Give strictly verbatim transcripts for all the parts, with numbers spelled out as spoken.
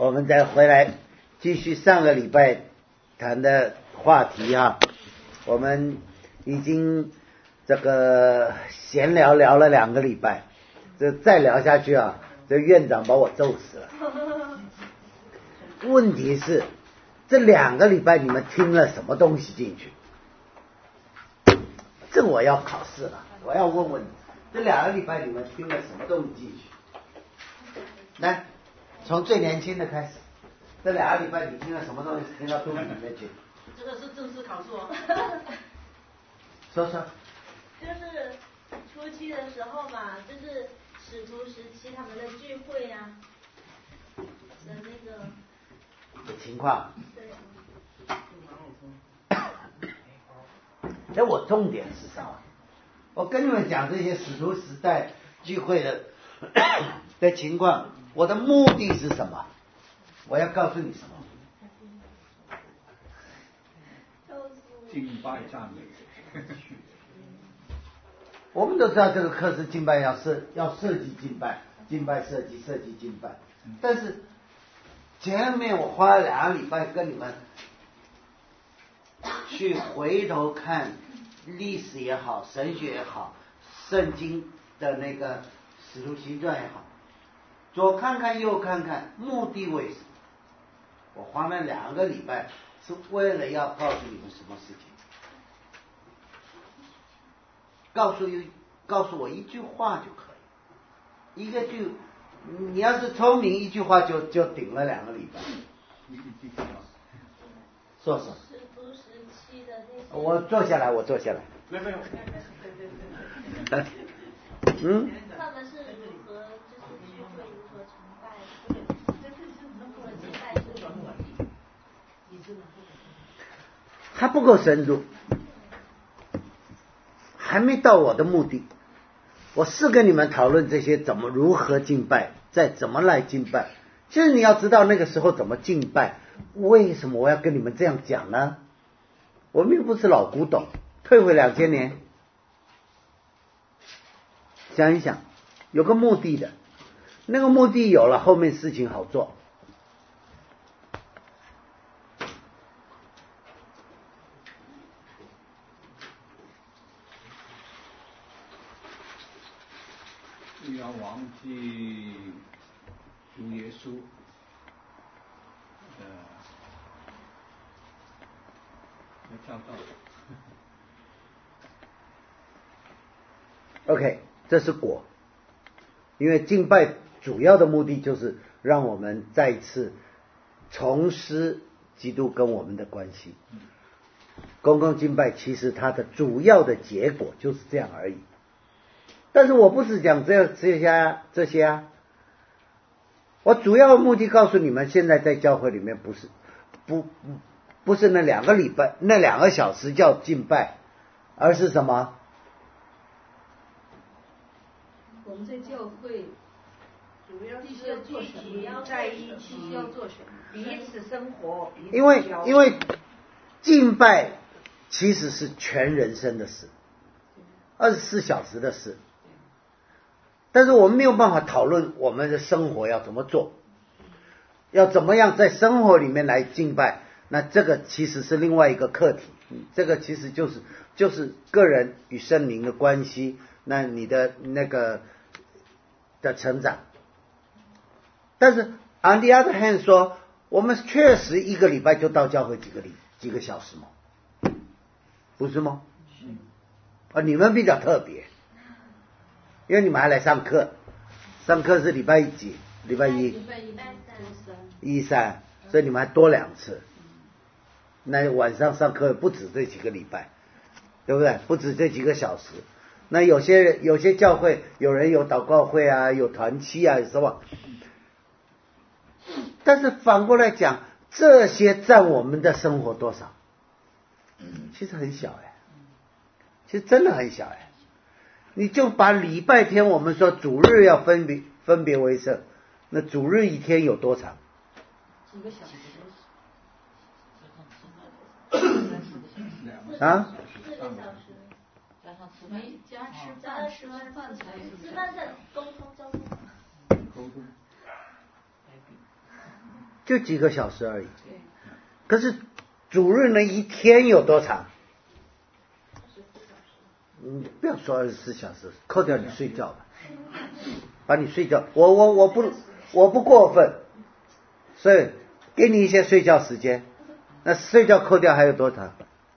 我们再回来继续上个礼拜谈的话题啊。我们已经这个闲聊聊了两个礼拜，这再聊下去啊，这院长把我揍死了。问题是这两个礼拜你们听了什么东西进去？这我要考试了，我要问问你，这两个礼拜你们听了什么东西进去？来，从最年轻的开始，这两个礼拜你听了什么东西听到肚子里面去？ 这个是正式考试哦。 说说。 就是初期的时候嘛，就是使徒时期他们的聚会呀、啊、的那个的情况。 对。 哎，我重点是什么？我跟你们讲这些使徒时代聚会的的情况，我的目的是什么？我要告诉你什么？ 敬拜赞美。 我们都知道这个课是敬拜要设要设计敬拜，敬拜设计设计敬拜，但是前面我花了两个礼拜跟你们去回头看历史也好，神学也好，圣经的那个使徒行传也好，左看看右看看，目的为什么？我花了两个礼拜是为了要告诉你们什么事情？告诉一告诉我一句话就可以，一个句，你要是聪明，一句话就就顶了两个礼拜。说说。 使徒时期的那些。 我坐下来，我坐下来。 没有没有。 嗯。 他们是如何就是聚会，如何崇拜，如何敬拜主。 还不够深入。还没到我的目的，我是跟你们讨论这些怎么如何敬拜，再怎么来敬拜。其实你要知道那个时候怎么敬拜，为什么我要跟你们这样讲呢？我们又不是老古董，退回两千年，想一想，有个目的的，那个目的有了，后面事情好做。 不要忘记主耶稣的的教导。 OK， 这是果，因为敬拜主要的目的就是让我们再一次重施基督跟我们的关系。公共敬拜其实它的主要的结果就是这样而已。但是我不是讲这这些啊这些啊，我主要目的告诉你们，现在在教会里面不是不不是那两个礼拜那两个小时叫敬拜，而是什么？ 我们在教会主要是做什么？在一起要做什么？彼此生活。彼此因为因为敬拜其实是全人生的事，二十四小时的事。但是我们没有办法讨论我们的生活要怎么做，要怎么样在生活里面来敬拜，那这个其实是另外一个课题，这个其实就是就是个人与圣灵的关系，那你的那个的成长。但是 on the other hand 说，我们确实一个礼拜就到教会几个礼几个小时吗？不是吗？啊，你们比较特别。因为你们还来上课，上课是礼拜几？礼拜一、 礼拜一、 一三，所以你们还多两次。那晚上上课不止这几个礼拜，对不对？不止这几个小时。那有些有些教会有人有祷告会啊，有团契啊，是吧？但是反过来讲，这些占我们的生活多少？其实很小哎，其实真的很小哎。你就把礼拜天我们说主日要分别分别为圣，那主日一天有多长？ 几个小时？ 啊？ 四个小时。 加上吃饭，加吃饭吃完饭才吃饭再沟通交通。 沟通。 就几个小时而已。可是主日呢，一天有多长？嗯，不要说二十四小时，扣掉你睡觉吧，把你睡觉，我我我不我不过分，所以给你一些睡觉时间。那睡觉扣掉还有多长？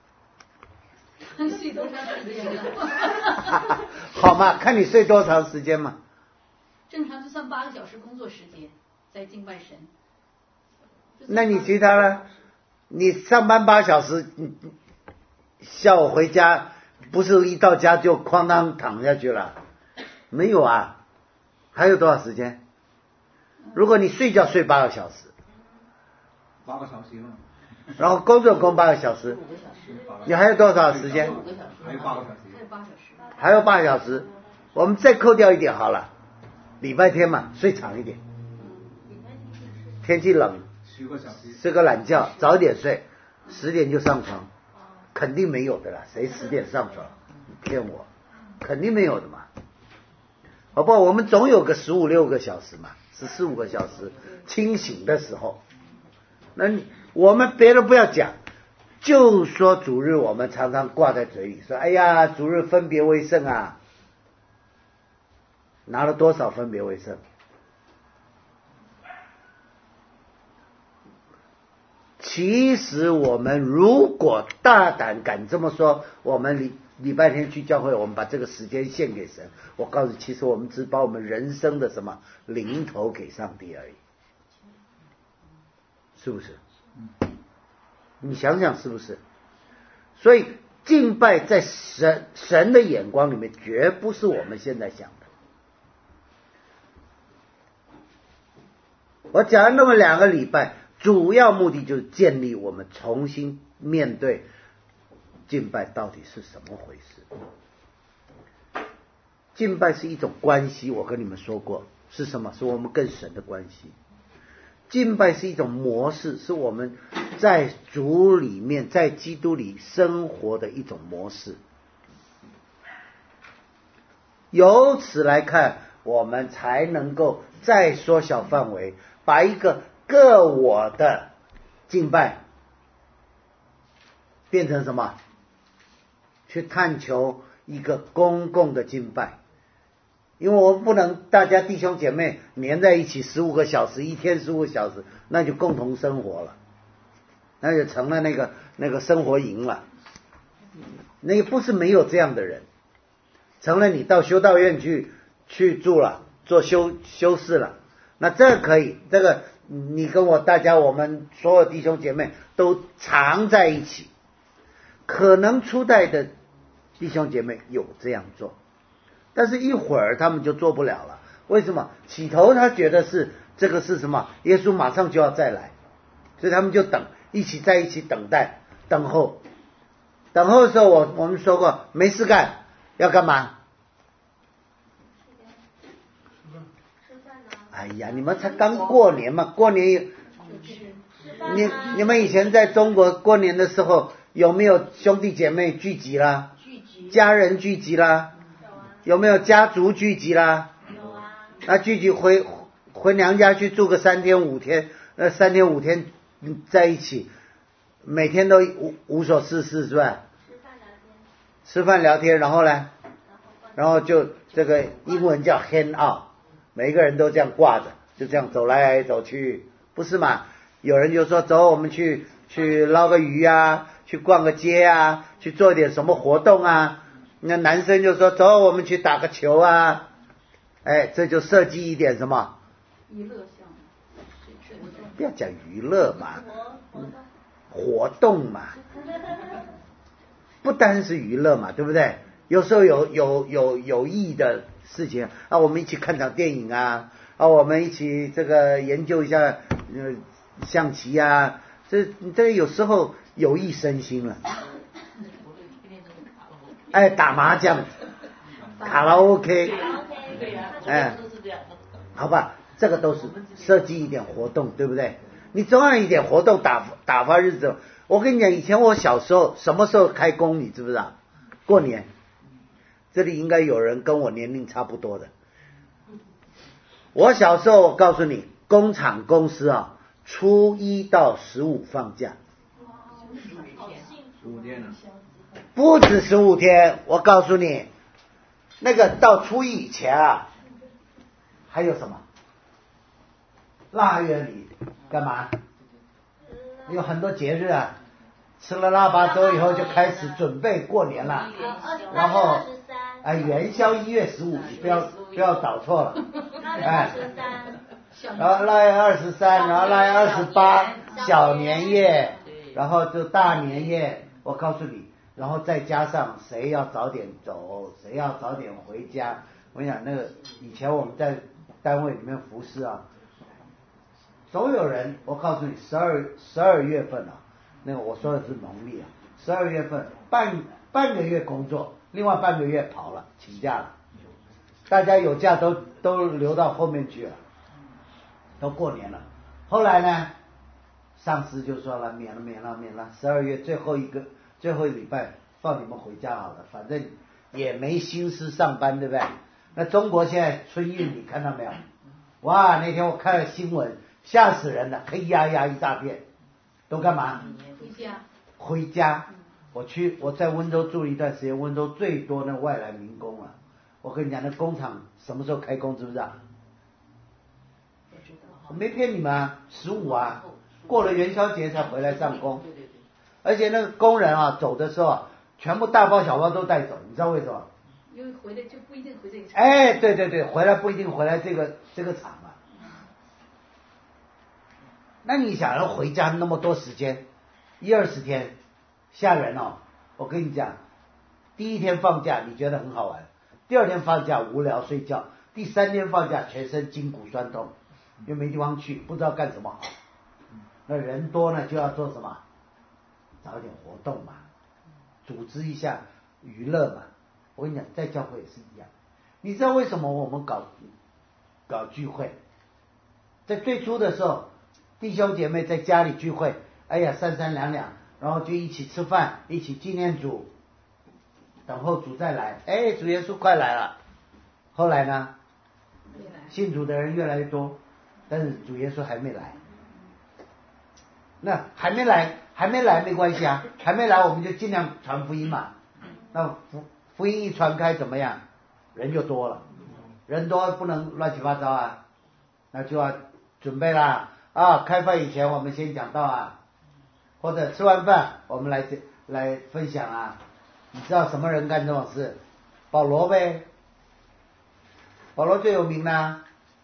睡多长时间？ 好嘛，看你睡多长时间嘛。 正常就算八个小时工作时间，在敬拜神。 那你其他呢？你上班八小时，你下午回家，不是一到家就哐当躺下去了？没有啊，还有多少时间？如果你睡觉睡八个小时， 八个小时嘛。 然后工作工八个小时，你还有多少时间？ 还有八个小时。 还有八小时。 还有八小时，我们再扣掉一点好了。礼拜天嘛，睡长一点。天气冷， 十个小时， 睡个懒觉，早点睡，十点就上床，肯定没有的啦，谁十点上床？你骗我，肯定没有的嘛。好不好？我们总有个十五六个小时嘛，十四五个小时清醒的时候。那你我们别的不要讲，就说主日我们常常挂在嘴里说，哎呀，主日分别为圣啊，拿了多少分别为圣？其实我们如果大胆敢这么说，我们礼礼拜天去教会，我们把这个时间献给神，我告诉你，其实我们只把我们人生的什么零头给上帝而已，是不是？你想想是不是？所以敬拜在神神的眼光里面，绝不是我们现在想的。我讲了那么两个礼拜，主要目的就是建立我们重新面对敬拜到底是什么回事。敬拜是一种关系，我跟你们说过是什么？是我们跟神的关系。敬拜是一种模式，是我们在主里面，在基督里生活的一种模式。由此来看，我们才能够再缩小范围，把一个个我的敬拜变成什么？去探求一个公共的敬拜。因为我们不能大家弟兄姐妹黏在一起十五个小时，一天十五个小时，那就共同生活了，那就成了那个那个生活营了。那也不是没有这样的人，成了你到修道院去去住了，做修修士了，那这可以，这个你跟我大家我们所有弟兄姐妹都常在一起，可能初代的弟兄姐妹有这样做。但是一会儿他们就做不了了，为什么？起头他觉得是这个是什么？耶稣马上就要再来，所以他们就等，一起在一起等待、等候。等候的时候，我我们说过，没事干，要干嘛？哎呀，你们才刚过年嘛，过年你你们以前在中国过年的时候，有没有兄弟姐妹聚集啦？ 聚集， 家人聚集啦？有没有家族聚集啦？ 有啊。 那聚集回回娘家去住个三天五天，那三天五天在一起，每天都无无所事事是吧？ 吃饭聊天。 吃饭聊天，然后呢？然后就这个英文叫 hang out， 每个人都这样挂着，就这样走来走去，不是嘛？有人就说走，我们去去捞个鱼啊，去逛个街啊，去做一点什么活动啊。那男生就说走，我们去打个球啊，哎，这就设计一点什么娱乐项目， 不要讲娱乐嘛， 活动活动嘛，不单是娱乐嘛，对不对？有时候有有有有意义的事情啊，我们一起看场电影啊，啊，我们一起这个研究一下呃象棋啊，这这有时候有益身心了。哎，打麻将、卡拉 OK， 哎，好吧，这个都是设计一点活动，对不对？你总要一点活动打打发日子。我跟你讲，以前我小时候什么时候开工，你知不知道？过年。这里应该有人跟我年龄差不多的。我小时候，我告诉你，工厂公司啊， 初一到十五放假。 十五天呢？ 不止十五天，我告诉你，那个到初一以前啊，还有什么？腊月里干嘛？有很多节日啊，吃了腊八粥以后就开始准备过年了，然后哎元宵一月十五，你不要不要搞错了，哎，然后腊月二十三，然后腊月二十八小年夜，然后就大年夜，我告诉你，然后再加上谁要早点走，谁要早点回家。我跟你讲，那个以前我们在单位里面服侍啊，总有人，我告诉你，十二十二月份啊，那个我说的是农历啊，十二月份半半个月工作，另外半个月跑了，请假了，大家有假都都留到后面去了，都过年了。后来呢，上司就说了，免了免了免了，十二月最后一个最后一礼拜放你们回家好了，反正也没心思上班，对不对？那中国现在春运你看到没有？哇，那天我看了新闻，吓死人了，黑压压一大片，都干嘛？ 回家。 回家。我去我在温州住了一段时间，温州最多那外来民工了。我跟你讲，那工厂什么时候开工，知不知道？我没骗你们啊，十五啊，过了元宵节才回来上工。而且那个工人啊，走的时候啊，全部大包小包都带走，你知道为什么？ 因为回来就不一定回这个厂。 哎，对对对，回来不一定回来这个这个厂啊。那你想要回家那么多时间，一二十天，吓人哦！我跟你讲，第一天放假你觉得很好玩，第二天放假无聊睡觉，第三天放假全身筋骨酸痛，又没地方去，不知道干什么好。那人多呢，就要做什么？找点活动嘛，组织一下娱乐嘛。我跟你讲，在教会也是一样。你知道为什么我们搞搞聚会？在最初的时候，弟兄姐妹在家里聚会，哎呀三三两两，然后就一起吃饭，一起纪念主，等候主再来。哎，主耶稣快来了。后来呢，信主的人越来越多，但是主耶稣还没来。那还没来，还没来没关系啊，还没来我们就尽量传福音嘛。那福福音一传开怎么样？人就多了，人多不能乱七八糟啊，那就要准备啦啊！开饭以前我们先讲道啊，或者吃完饭我们来来分享啊。你知道什么人干这种事？保罗呗，保罗最有名的，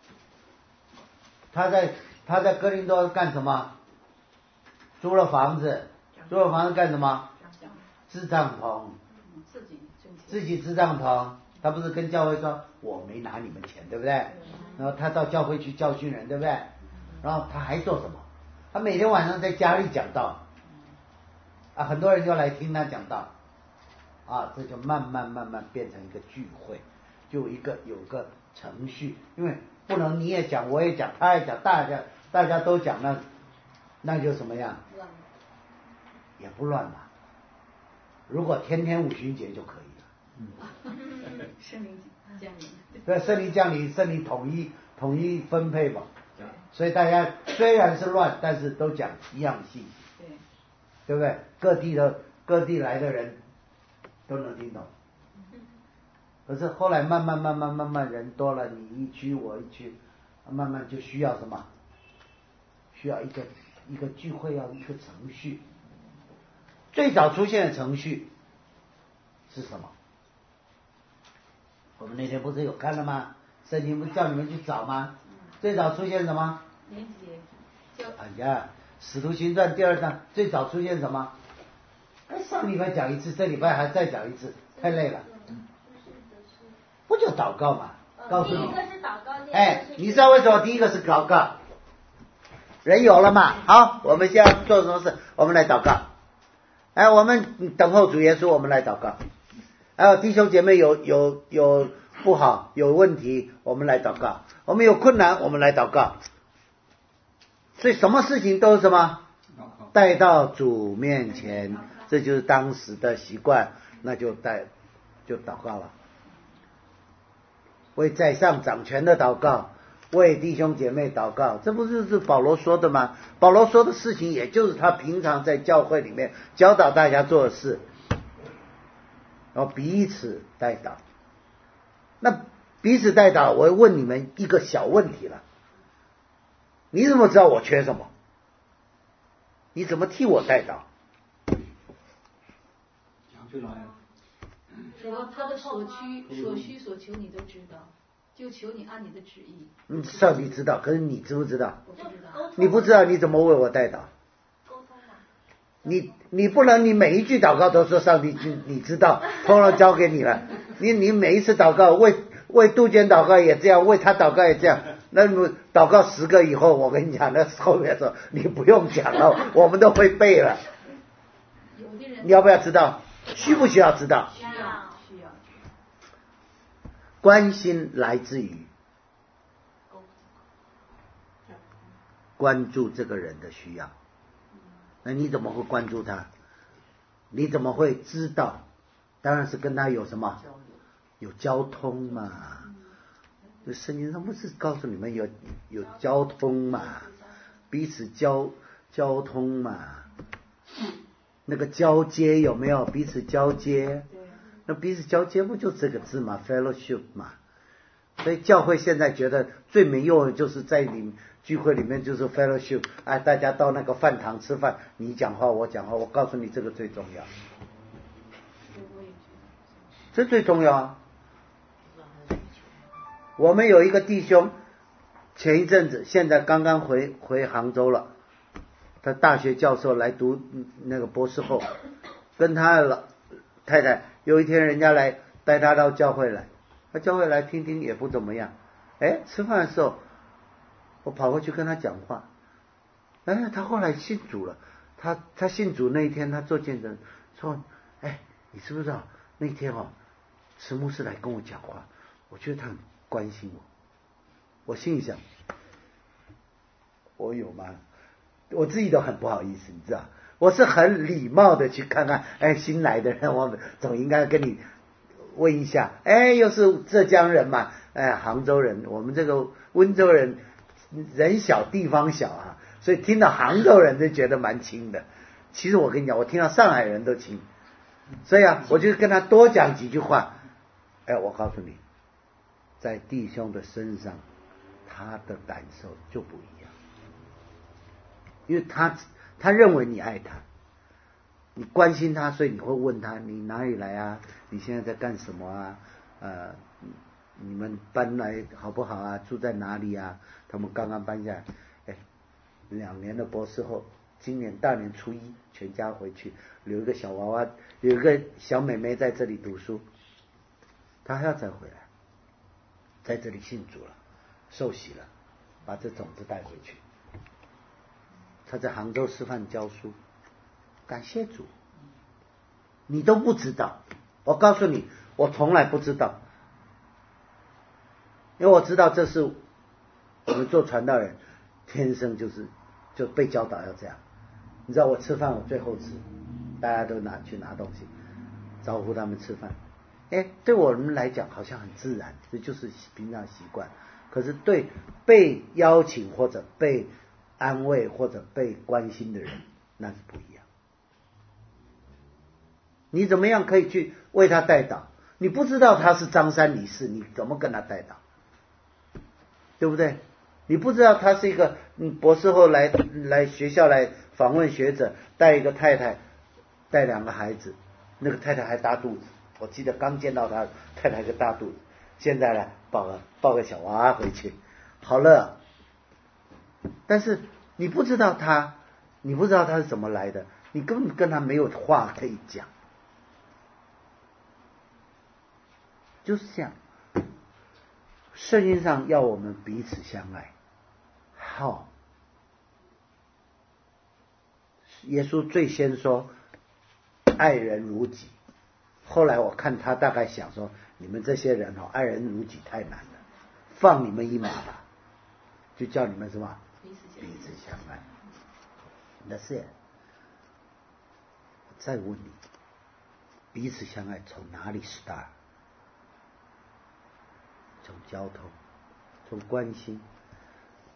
他在他在哥林多干什么？租了房子，租了房子干什么？支帐篷，自己支帐篷。他不是跟教会说我没拿你们钱，对不对？然后他到教会去教训人，对不对？然后他还做什么？他每天晚上在家里讲道啊，很多人就来听他讲道啊，这就慢慢慢慢变成一个聚会，就一个有个程序，因为不能你也讲我也讲他也讲，大家大家都讲，那那就什么样？也不乱吧。如果天天五旬节就可以了。 圣灵降临。 对，圣灵降临，圣灵统一统一分配吧。所以大家虽然是乱，但是都讲一样信息。对。对不对？各地的各地来的人都能听懂。可是后来慢慢慢慢慢慢人多了，你一区我一区，慢慢就需要什么？需要一个一个聚会要一个程序。最早出现的程序是什么？我们那天不是有看了吗？圣经不是叫你们去找吗？最早出现什么？ 年节。 哎呀，《使徒行传》第二章最早出现什么？哎，上礼拜讲一次，这礼拜还再讲一次，太累了。不就祷告嘛？告诉你。 第一个是祷告。 哎，你知道为什么第一个是祷告？人有了嘛？好，我们现在做什么事？我们来祷告。哎，我们等候主耶稣，我们来祷告。还有弟兄姐妹有有有不好有问题，我们来祷告。我们有困难，我们来祷告。所以什么事情都是什么？带到主面前，这就是当时的习惯，那就带就祷告了。为在上掌权的祷告， 为弟兄姐妹祷告，这不是是保罗说的吗？保罗说的事情，也就是他平常在教会里面教导大家做的事，然后彼此代祷。那彼此代祷，我会问你们一个小问题了：你怎么知道我缺什么？你怎么替我代祷？ 讲出来啊！ 说他的所需、所需、所求你都知道，就求你按你的旨意。 嗯，上帝知道，可是你知不知道？ 我不知道。 你不知道，你怎么为我代祷？ 沟通嘛。 你你不能你每一句祷告都说上帝你你知道，通通交给你了。你你每一次祷告为为杜鹃祷告也这样，为他祷告也这样。那么祷告十个以后，我跟你讲，那后面说你不用讲了，我们都会背了。 有的人你要不要知道？需不需要知道？ 需要需要。 关心来自于关注这个人的需要。那你怎么会关注他？你怎么会知道？当然是跟他有什么？有交通嘛。这圣经上不是告诉你们有有交通嘛？彼此交交通嘛。那个交接有没有？彼此交接。那彼此交接不就这个字嘛 ？fellowship 嘛。所以教会现在觉得最没用的就是在你聚会里面就是 fellowship， 哎，大家到那个饭堂吃饭，你讲话我讲话，我告诉你这个最重要，这最重要啊！我们有一个弟兄，前一阵子现在刚刚回回杭州了，他大学教授来读那个博士后，跟他老太太有一天人家来带他到教会来。他教会来听听也不怎么样，哎，吃饭的时候，我跑过去跟他讲话，哎，他后来信主了。他他信主那一天，他做见证说，哎，你知不知道那天哦，石牧师来跟我讲话，我觉得他很关心我。我心里想，我有吗？我自己都很不好意思，你知道，我是很礼貌的去看看，哎，新来的人，我们总应该跟你问一下，哎，又是浙江人嘛，哎，杭州人，我们这个温州人人小地方小啊，所以听到杭州人就觉得蛮亲的。其实我跟你讲，我听到上海人都亲，所以啊，我就跟他多讲几句话。哎，我告诉你，在弟兄的身上，他的感受就不一样，因为他他认为你爱他。你关心他，所以你会问他你哪里来啊？你现在在干什么啊？呃，你们搬来好不好啊？住在哪里啊？他们刚刚搬下来，哎，两年的博士后，今年大年初一全家回去，留一个小娃娃，有一个小妹妹在这里读书，她还要再回来，在这里信主了，受洗了，把这种子带回去。她在杭州师范教书。感谢主，你都不知道。我告诉你，我从来不知道，因为我知道这是我们做传道人天生就是就被教导要这样。你知道我吃饭我最后吃，大家都拿去拿东西，招呼他们吃饭。哎，对我们来讲好像很自然，这就是平常习惯。可是对被邀请或者被安慰或者被关心的人，那是不一样。你怎么样可以去为他代祷？你不知道他是张三李四，你怎么跟他代祷？对不对？你不知道他是一个嗯博士后来来学校来访问学者，带一个太太，带两个孩子，那个太太还大肚子，我记得刚见到他，太太个大肚子，现在呢抱个抱个小娃娃回去，好了。但是你不知道他，你不知道他是怎么来的，你根本跟他没有话可以讲。就是这样，圣经上要我们彼此相爱。好，耶稣最先说爱人如己，后来我看他大概想说，你们这些人哦，爱人如己太难了，放你们一马吧，就叫你们什么彼此相爱。That's it。我再问你，彼此相爱从哪里 start？从交通，从关心，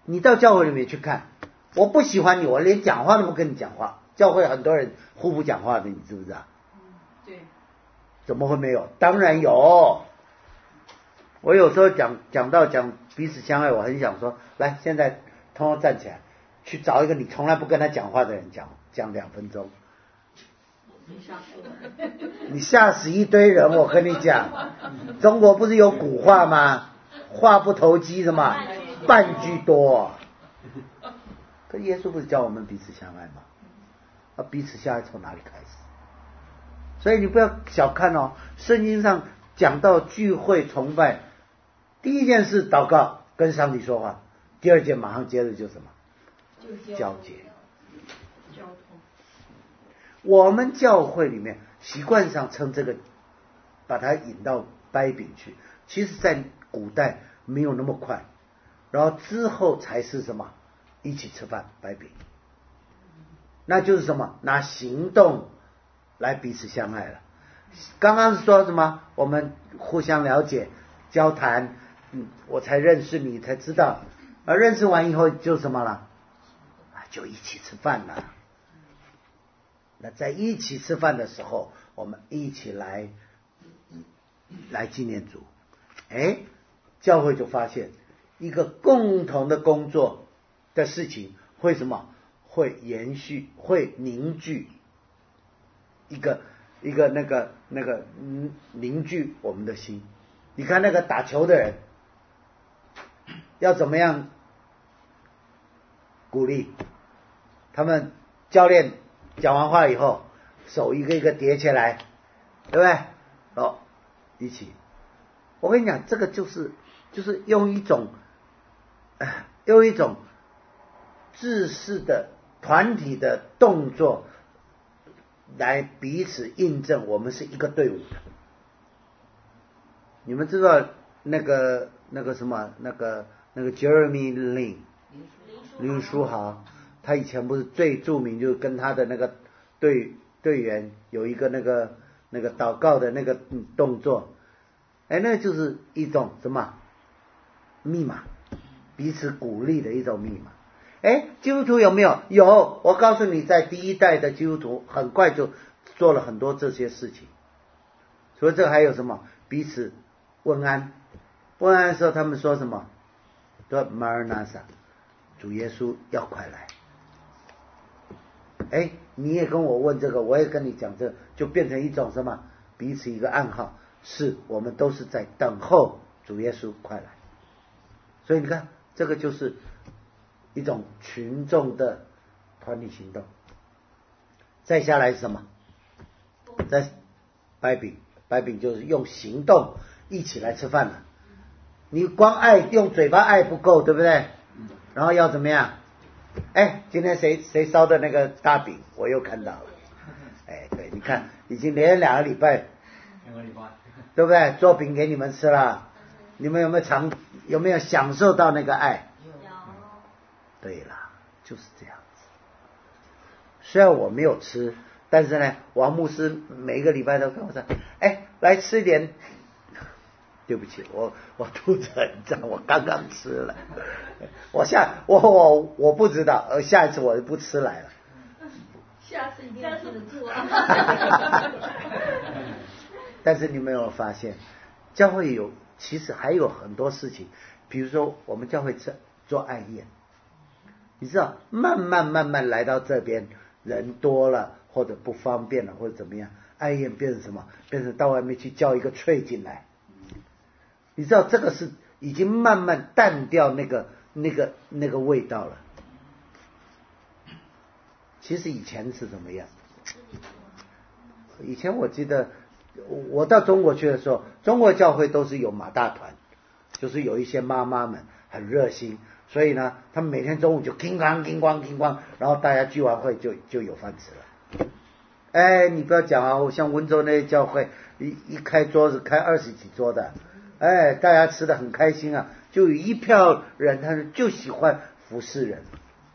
你到教会里面去看，我不喜欢你，我连讲话都不跟你讲话。教会很多人互不讲话的，你知不知道？ 嗯，对。 怎么会没有？当然有。我有时候讲讲到讲彼此相爱，我很想说，来，现在通通站起来，去找一个你从来不跟他讲话的人讲讲两分钟。 你吓死我！ 你吓死一堆人，我跟你讲，中国不是有古话吗？话不投机什么半句多。可耶稣不是教我们彼此相爱吗？啊，彼此相爱从哪里开始？所以你不要小看哦，圣经上讲到聚会崇拜，第一件事祷告跟上帝说话，第二件马上接着就什么？交接。 交通。 我们教会里面习惯上称这个，把它引到掰饼去。其实在古代没有那么快，然后之后才是什么？一起吃饭掰饼，那就是什么？拿行动来彼此相爱了。刚刚是说什么？我们互相了解、交谈，嗯，我才认识你，才知道。而认识完以后就什么了？就一起吃饭了。那在一起吃饭的时候，我们一起来来纪念主。哎，教会就发现一个共同的工作的事情会什么？会延续，会凝聚一个一个那个那个嗯凝聚我们的心。你看那个打球的人要怎么样鼓励他们？教练讲完话以后，手一个一个叠起来，对不对？哦，一起。我跟你讲，这个就是就是用一种，呃、用一种制式的团体的动作来彼此印证我们是一个队伍的。你们知道那个那个什么那个那个 Jeremy Lin 林书豪，他以前不是最著名，就是跟他的那个队队员有一个那个那个祷告的那个动作，哎，那就是一种什么密码，彼此鼓励的一种密码。哎，基督徒有没有？有，我告诉你，在第一代的基督徒很快就做了很多这些事情。所以这还有什么？彼此问安，问安的时候他们说什么？说 Maranatha， 主耶稣要快来。哎，你也跟我问这个，我也跟你讲这个，就变成一种什么？彼此一个暗号，是我们都是在等候主耶稣快来。所以你看，这个就是一种群众的团体行动。再下来是什么？在掰饼，掰饼就是用行动一起来吃饭了。你光爱用嘴巴爱不够，对不对？然后要怎么样？哎，今天谁谁烧的那个大饼，我又看到了。哎，对，你看，已经连两个礼拜， 两个礼拜， 对不对？做饼给你们吃了，你们有没有尝？有没有享受到那个爱？ 有。 对了，就是这样子。虽然我没有吃，但是呢，王牧师每个礼拜都跟我说：“哎，来吃一点。”对不起，我我肚子很胀，我刚刚吃了。我下我我我不知道，呃，下一次我就不吃来了。 下次一定要记得住啊！ 但是你们有没有发现，教会有其实还有很多事情，比如说我们教会做做爱宴，你知道，慢慢慢慢来到这边，人多了或者不方便了或者怎么样，爱宴变成什么？变成到外面去叫一个炊进来。你知道这个是已经慢慢淡掉那个那个那个味道了。其实以前是怎么样？以前我记得我到中国去的时候，中国教会都是有马大团，就是有一些妈妈们很热心，所以呢，他们每天中午就叮咣叮咣叮咣，然后大家聚完会就就有饭吃了。哎，你不要讲啊，像温州那些教会一一开桌子开二十几桌的。哎，大家吃得很开心啊！就有一票人，他们就喜欢服侍人。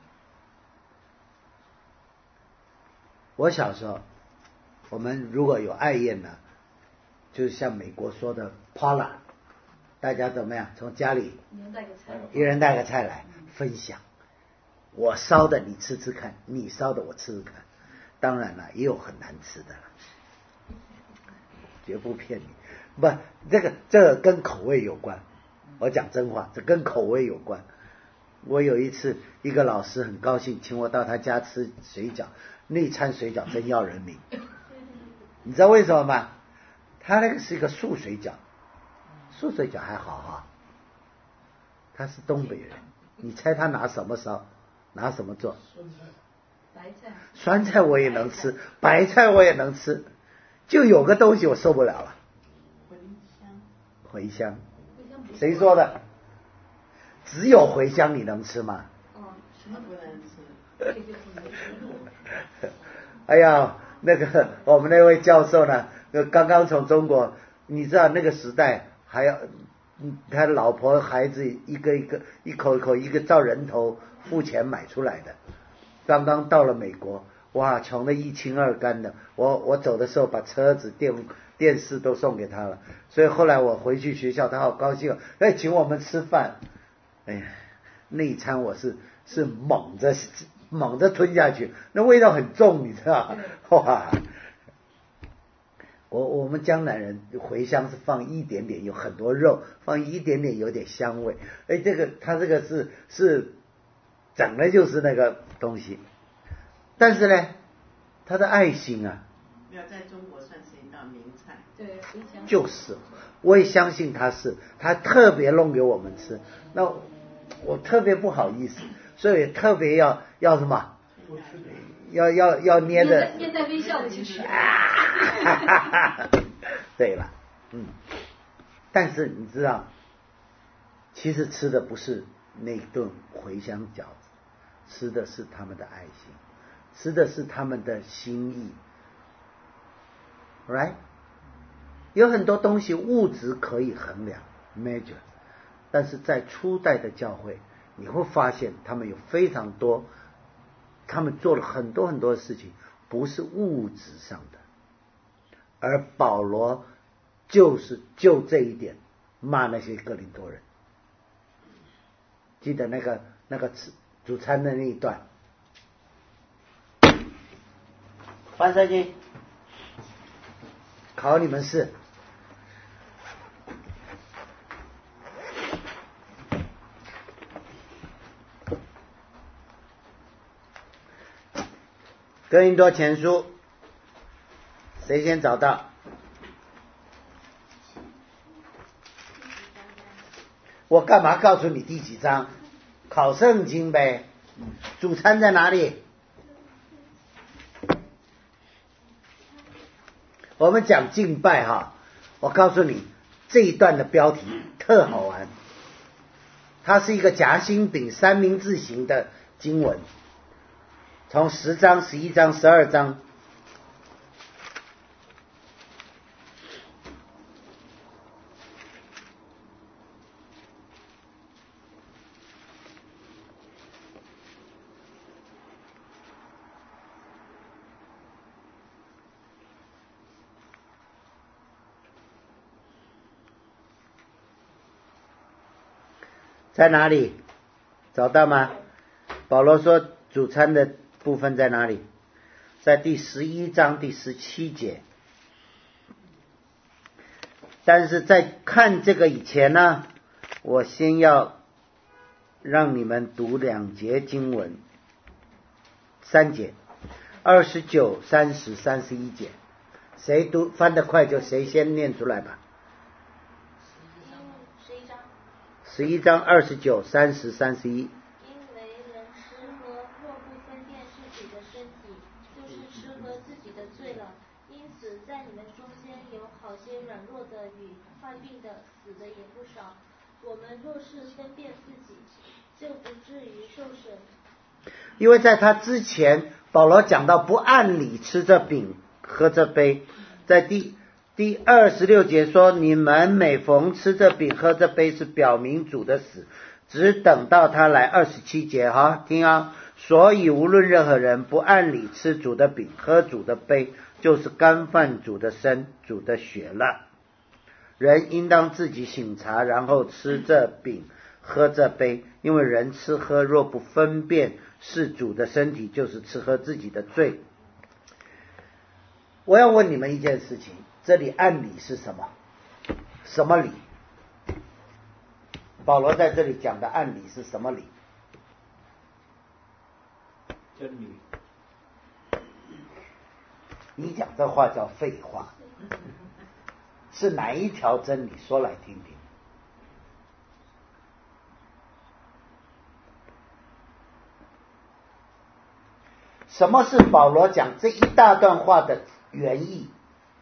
我小时候，我们如果有爱宴呢，就是像美国说的 Pala 大家怎么样？从家里一人带个菜， 一人带个菜来分享，我烧的你吃吃看，你烧的我吃吃看。当然了，也有很难吃的了，绝不骗你。不，这个这个跟口味有关。我讲真话，这跟口味有关。我有一次，一个老师很高兴，请我到他家吃水饺，那餐水饺真要人命。你知道为什么吗？他那个是一个素水饺，素水饺还好哈。他是东北人，你猜他拿什么烧？拿什么做？ 白菜。 酸菜我也能吃，白菜我也能吃，就有个东西我受不了了。茴香。茴香。谁说的？只有茴香你能吃吗？ 哦，什么不能吃？ 哎呀，那个我们那位教授呢，刚刚从中国，你知道那个时代还要，他老婆孩子一个一个一口一口一个照人头付钱买出来的，刚刚到了美国，哇，穷得一清二干的。我我走的时候把车子电电视都送给他了，所以后来我回去学校，他好高兴，哎，请我们吃饭。哎呀，那一餐我是是猛着猛着吞下去，那味道很重，你知道哇！我我们江南人茴香是放一点点，有很多肉，放一点点有点香味。哎，这个它这个是是整的就是那个东西，但是呢，它的爱心啊， 要在中国算是一道名菜。 对，茴香就是，我也相信它是，它特别弄给我们吃。那我特别不好意思，所以特别要要什么？要要要捏着， 面带微笑的去吃。 对了，嗯，但是你知道，其实吃的不是那顿茴香饺子，吃的是他们的爱心，吃的是他们的心意 ，right？ 有很多东西物质可以衡量 measure， 但是在初代的教会，你会发现他们有非常多，他们做了很多很多的事情，不是物质上的，而保罗就是就这一点骂那些哥林多人。记得那个那个主餐的那一段，翻圣经，考你们试。哥林多前书，谁先找到？我干嘛告诉你第几章？考圣经呗。主餐在哪里？我们讲敬拜哈，我告诉你这一段的标题特好玩，它是一个夹心饼三明治型的经文。从十章、十一章、十二章，在哪里？找到吗？保罗说主餐的部分在哪里？在第十一章第十七节。但是在看这个以前呢，我先要让你们读两节经文，三节，二十九、三十、三十一节，谁读翻得快就谁先念出来吧。 十一章。 十一章二十九、三十、三十一。 因为人吃喝若不分辨是自己的身体，就是吃喝自己的罪了。因此在你们中间有好些软弱的与患病的、死的也不少。我们若是分辨自己，就不至于受审。 因为在他之前，保罗讲到不按理吃这饼喝这杯，在第第二十六节说，你们每逢吃这饼喝这杯，是表明主的死，只等到他来。二十七节哈，听啊，所以无论任何人不按理吃主的饼喝主的杯，就是干犯主的身主的血了。 人应当自己省察，然后吃这饼喝这杯，因为人吃喝若不分辨是主的身体，就是吃喝自己的罪。我要问你们一件事情，这里按理是什么？什么理？保罗在这里讲的按理是什么理？ 真理。 你讲这话叫废话。是哪一条真理？说来听听。什么是保罗讲这一大段话的原意？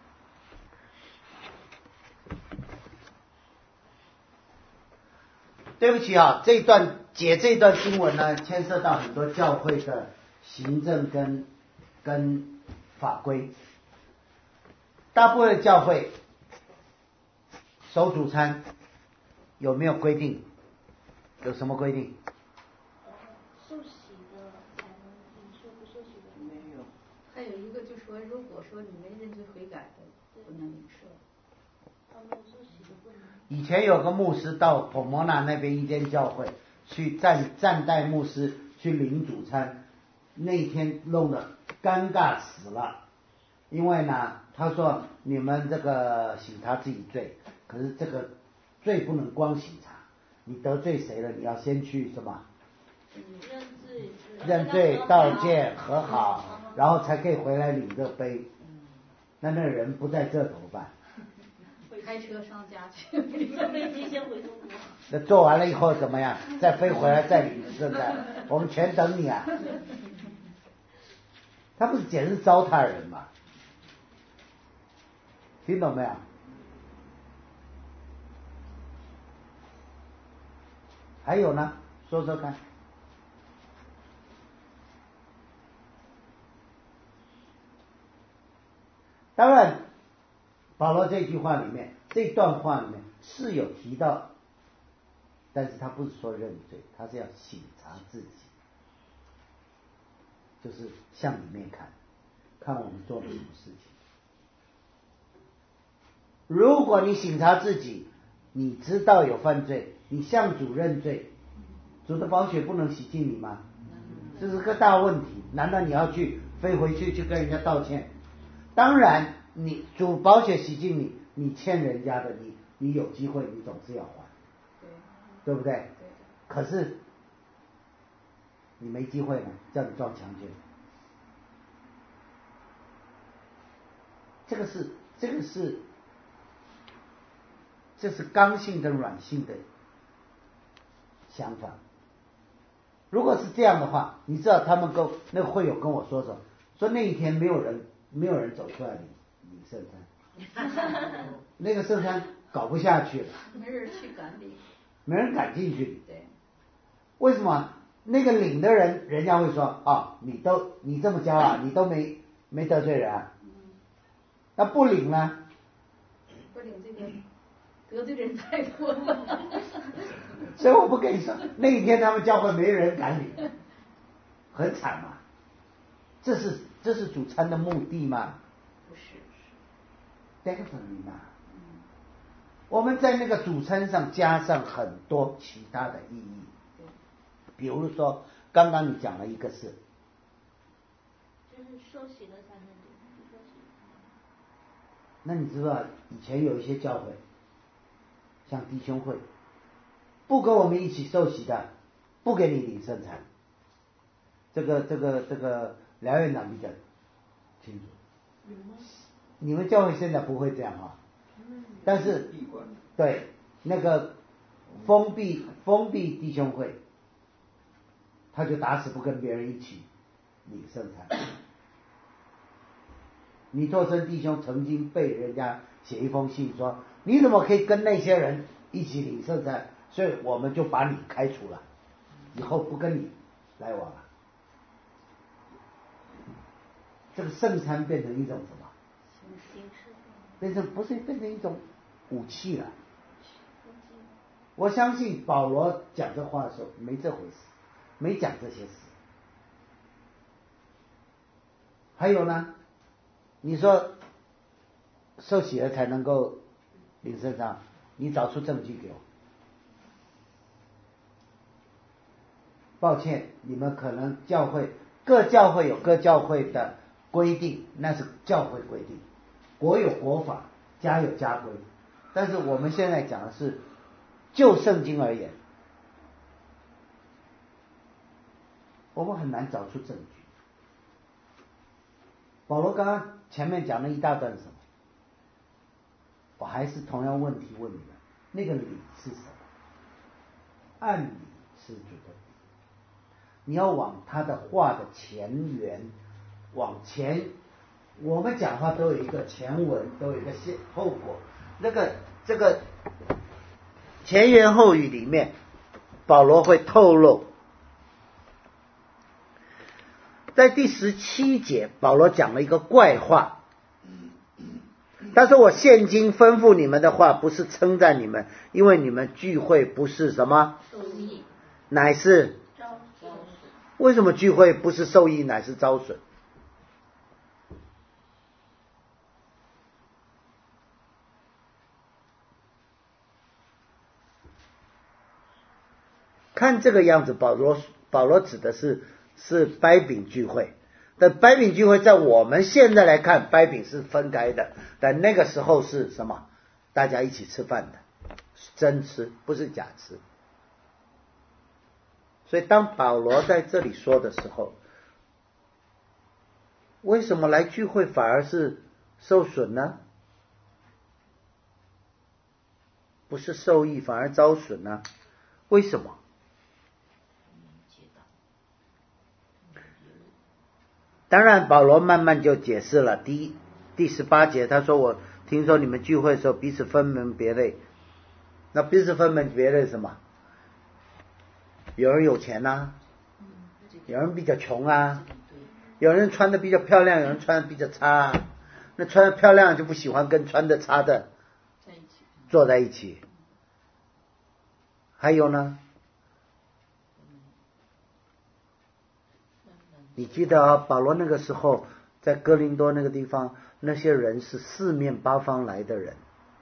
对不起啊，这段解这段经文呢，牵涉到很多教会的行政跟跟法规。大部分的教会守主餐有没有规定？有什么规定？ 受洗的才能领受，不受洗的没有。 还有一个就说，如果说你没认罪悔改的，不能领受。 他们受洗的不能。 以前有个牧师到普摩纳那边一间教会去站站代牧师去领主餐，那天弄得尴尬死了，因为呢，他说你们这个省察自己罪，可是这个罪不能光省察，你得罪谁了，你要先去什么？ 认罪， 认罪道歉和好，然后才可以回来领这杯。那那人不在这怎么办？ 开车上家去， 坐飞机先回中国。 那做完了以后怎么样？再飞回来再领圣餐，我们全等你啊！他不是简直糟蹋人吗？听懂没有？还有呢？说说看。当然，保罗这句话里面，这段话里面是有提到，但是他不是说认罪，他是要省察自己，就是向里面看，看我们做了什么事情。如果你省察自己，你知道有犯罪，你向主认罪，主的宝血不能洗净你吗？这是个大问题。难道你要去飞回去去跟人家道歉？当然，你主宝血洗净你，你欠人家的，你你有机会，你总是要还， 对， 对不对？ 对。 可是你没机会呢，叫你撞墙去。这个是这个是这是刚性跟软性的想法。如果是这样的话，你知道他们跟那个会友跟我说什么？说那一天没有人没有人走出来领领圣餐，那个圣餐搞不下去了， 没人去赶领， 没人敢进去领。 对， 为什么？那个领的人，人家会说啊、哦，你都你这么骄傲，你都没没得罪人啊。那不领呢？ 不领这个得罪人太多了。 所以我不跟你说，那一天他们教会没人敢领，很惨嘛。这是这是主餐的目的吗？ 不是， Definitely 嘛。我们在那个主餐上加上很多其他的意义，比如说刚刚你讲了一个是， 就是受洗了才能领，不受洗。 那你知道以前有一些教会，像弟兄会，不跟我们一起受洗的，不给你领圣餐。这个这个这个梁院长比较清楚。你们教会现在不会这样啊，但是对那个封闭封闭弟兄会，他就打死不跟别人一起领圣餐。尼托生弟兄曾经被人家写一封信说，你怎么可以跟那些人一起领圣餐？所以我们就把你开除了，以后不跟你来往了。这个圣餐变成一种什么？变成不是变成一种武器了。我相信保罗讲这话的时候没这回事，没讲这些事。还有呢，你说受洗了才能够林社长，你找出证据给我。抱歉，你们可能教会各教会有各教会的规定，那是教会规定，国有国法，家有家规。但是我们现在讲的是就圣经而言，我们很难找出证据。保罗刚刚前面讲了一大段什么？我还是同样问题问你们，那个理是什么？按理是主的理，你要往他的话的前缘往前。我们讲话都有一个前文，都有一个先后果。那个这个前言后语里面，保罗会透露。在第十七节，保罗讲了一个怪话。他说：“我现今吩咐你们的话，不是称赞你们，因为你们聚会不是什么，乃是为什么聚会不是受益，乃是遭损？看这个样子，保罗保罗指的是是掰饼聚会。”但掰饼聚会在我们现在来看，掰饼是分开的，但那个时候是什么？大家一起吃饭的，真吃，不是假吃。所以当保罗在这里说的时候，为什么来聚会反而是受损呢？不是受益反而遭损呢？为什么？当然保罗慢慢就解释了。第一第十八节他说，我听说你们聚会的时候彼此分门别类。那彼此分门别类是什么？有人有钱啊，有人比较穷啊，有人穿的比较漂亮，有人穿的比较差啊。那穿的漂亮就不喜欢跟穿的差的坐在一起。还有呢，你记得啊，保罗那个时候在哥林多那个地方，那些人是四面八方来的人，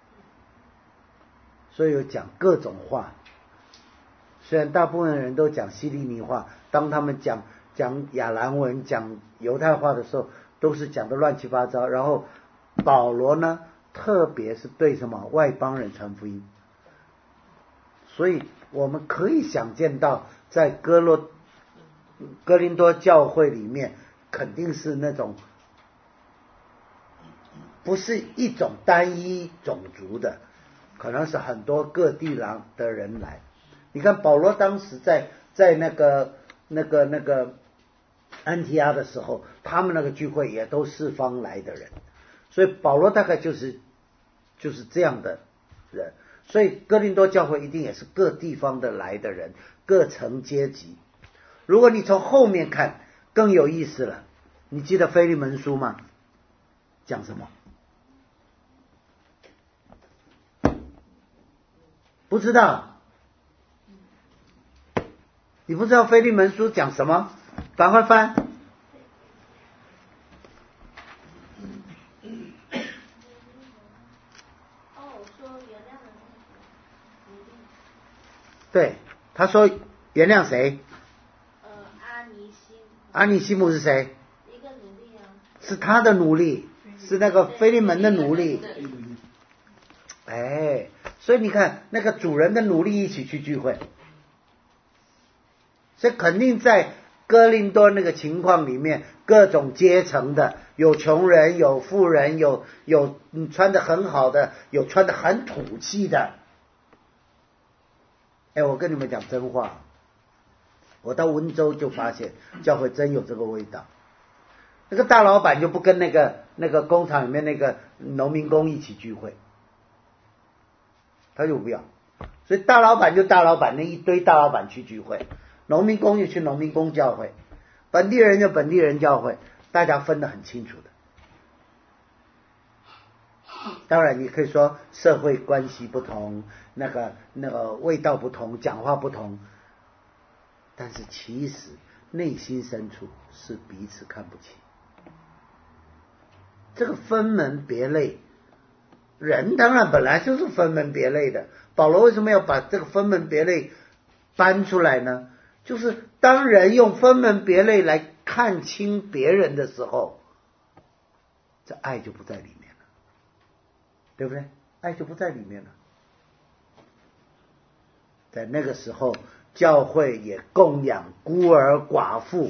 所以有讲各种话。虽然大部分人都讲希利尼话，当他们讲讲亚兰文、讲犹太话的时候，都是讲的乱七八糟。然后保罗呢，特别是对什么外邦人传福音，所以我们可以想见到，在哥罗哥林多教会里面，肯定是那种不是一种单一种族的，可能是很多各地来的人来。你看保罗当时在在那个那个那个安提阿的时候，他们那个聚会也都四方来的人，所以保罗大概就是就是这样的人。所以哥林多教会一定也是各地方的来的人，各层阶级。如果你从后面看更有意思了，你记得腓利门书吗？讲什么？不知道？你不知道腓利门书讲什么？赶快翻。对，他说原谅谁？ 呃，阿尼西。 阿尼西姆是谁？ 一个奴隶啊。 是他的奴隶，是那个腓利门的奴隶。哎，所以你看，那个主人的奴隶一起去聚会，所以肯定在哥林多那个情况里面，各种阶层的，有穷人，有富人，有有穿得很好的，有穿得很土气的。哎，我跟你们讲真话，我到温州就发现教会真有这个味道。那个大老板就不跟那个那个工厂里面那个农民工一起聚会，他就不要。所以大老板就大老板，那一堆大老板去聚会，农民工就去农民工教会，本地人就本地人教会，大家分得很清楚的。当然你可以说社会关系不同，那个那个味道不同，讲话不同，但是其实内心深处是彼此看不起。这个分门别类人当然本来就是分门别类的，保罗为什么要把这个分门别类搬出来呢？就是当人用分门别类来看清别人的时候，这爱就不在里面了，对不对？爱就不在里面了。在那个时候，教会也供养孤儿寡妇。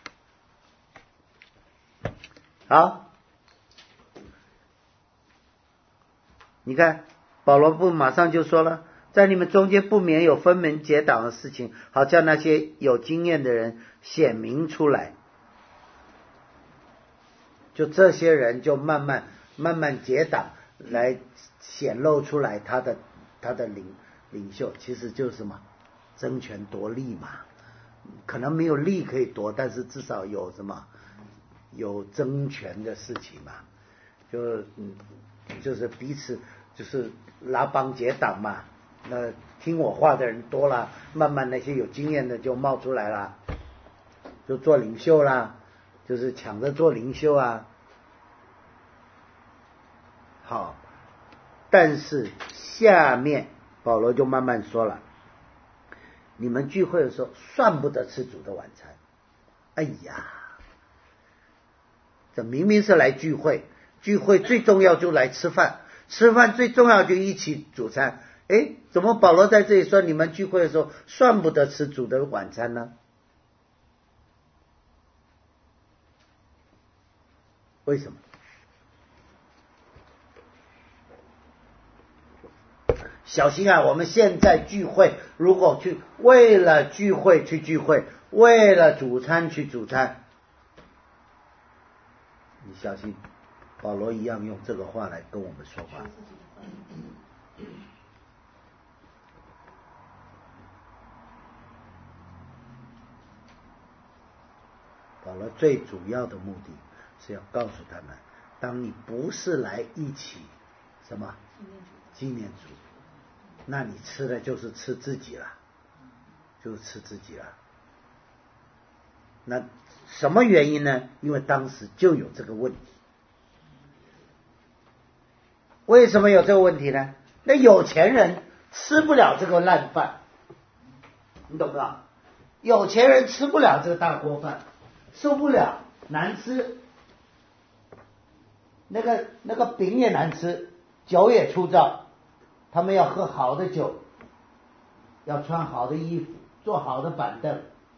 好，你看保罗不马上就说了，在你们中间不免有分门结党的事情，好叫那些有经验的人显明出来。就这些人就慢慢慢慢结党，来显露出来他的他的领领袖，其实就是什么？争权夺利嘛。可能没有利可以夺，但是至少有什么？有争权的事情嘛。就嗯，就是彼此就是拉帮结党嘛。那听我话的人多了，慢慢那些有经验的就冒出来了，就做领袖啦，就是抢着做领袖啊。好，但是下面保罗就慢慢说了，你们聚会的时候算不得吃主的晚餐。哎呀，这明明是来聚会，聚会最重要就来吃饭，吃饭最重要就一起主餐。哎，怎么保罗在这里说你们聚会的时候算不得吃主的晚餐呢？为什么？小心啊，我们现在聚会，如果去为了聚会去聚会，为了主餐去主餐，你小心保罗一样用这个话来跟我们说话。保罗最主要的目的是要告诉他们，当你不是来一起什么纪念主，那你吃的就是吃自己了，就是吃自己了。那什么原因呢？因为当时就有这个问题。为什么有这个问题呢？那有钱人吃不了这个烂饭，你懂不懂？有钱人吃不了这个大锅饭，受不了，难吃，那个那个饼也难吃，酒也粗糙，他们要喝好的酒，要穿好的衣服，坐好的板凳。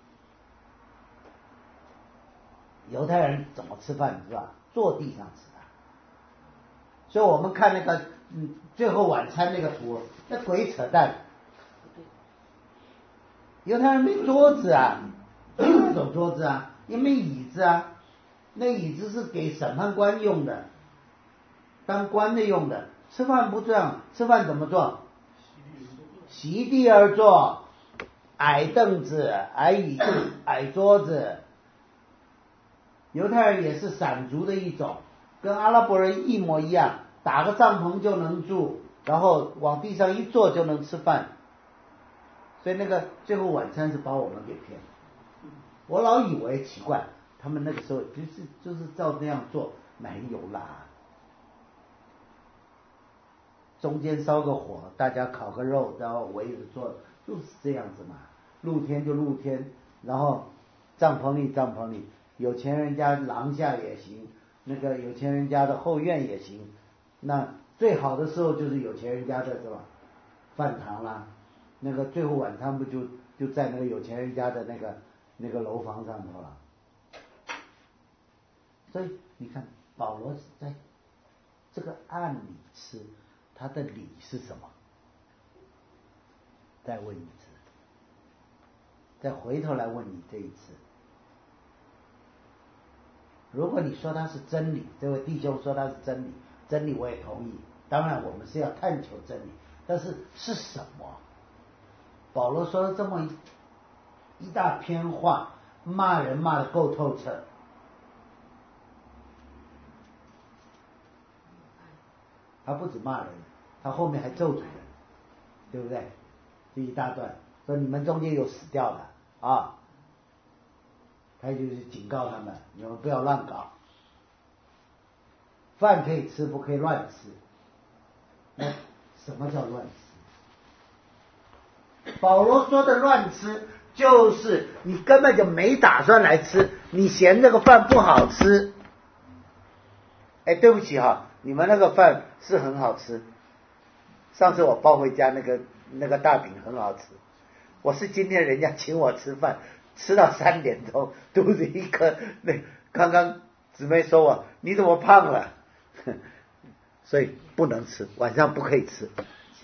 犹太人怎么吃饭是吧？坐地上吃的。所以我们看那个嗯最后晚餐那个图，那鬼扯淡。犹太人没桌子啊，没有那种桌子啊，也没椅子啊，那椅子是给审判官用的，当官的用的。吃饭不这样，吃饭怎么做？席地而坐，矮凳子、矮椅、矮桌子。犹太人也是散族的一种，跟阿拉伯人一模一样，打个帐篷就能住，然后往地上一坐就能吃饭。所以那个最后晚餐是把我们给骗了。我老以为奇怪，他们那个时候就是就是照那样做，没有啦。中间烧个火，大家烤个肉，然后围着做，就是这样子嘛。露天就露天，然后帐篷里帐篷里，有钱人家廊下也行，那个有钱人家的后院也行。那最好的时候就是有钱人家的是吧？饭堂啦，那个最后晚餐不就就在那个有钱人家的那个那个楼房上头了。所以你看，保罗在这个暗里吃，他的理是什么？再问一次，再回头来问你这一次。如果你说它是真理，这位弟兄说它是真理，真理我也同意。当然我们是要探求真理，但是是什么？保罗说了这么一一大篇话，骂人骂得够透彻。他不止骂人，他后面还咒诅人，对不对？这一大段说你们中间有死掉的啊，他就是警告他们，你们不要乱搞，饭可以吃，不可以乱吃。 那什么叫乱吃？保罗说的乱吃，就是你根本就没打算来吃，你嫌这个饭不好吃。哎，对不起哈，你们那个饭是很好吃，上次我抱回家那个那个大饼很好吃，我是今天人家请我吃饭，吃到三点钟，肚子一颗。那刚刚姊妹说我你怎么胖了？所以不能吃，晚上不可以吃。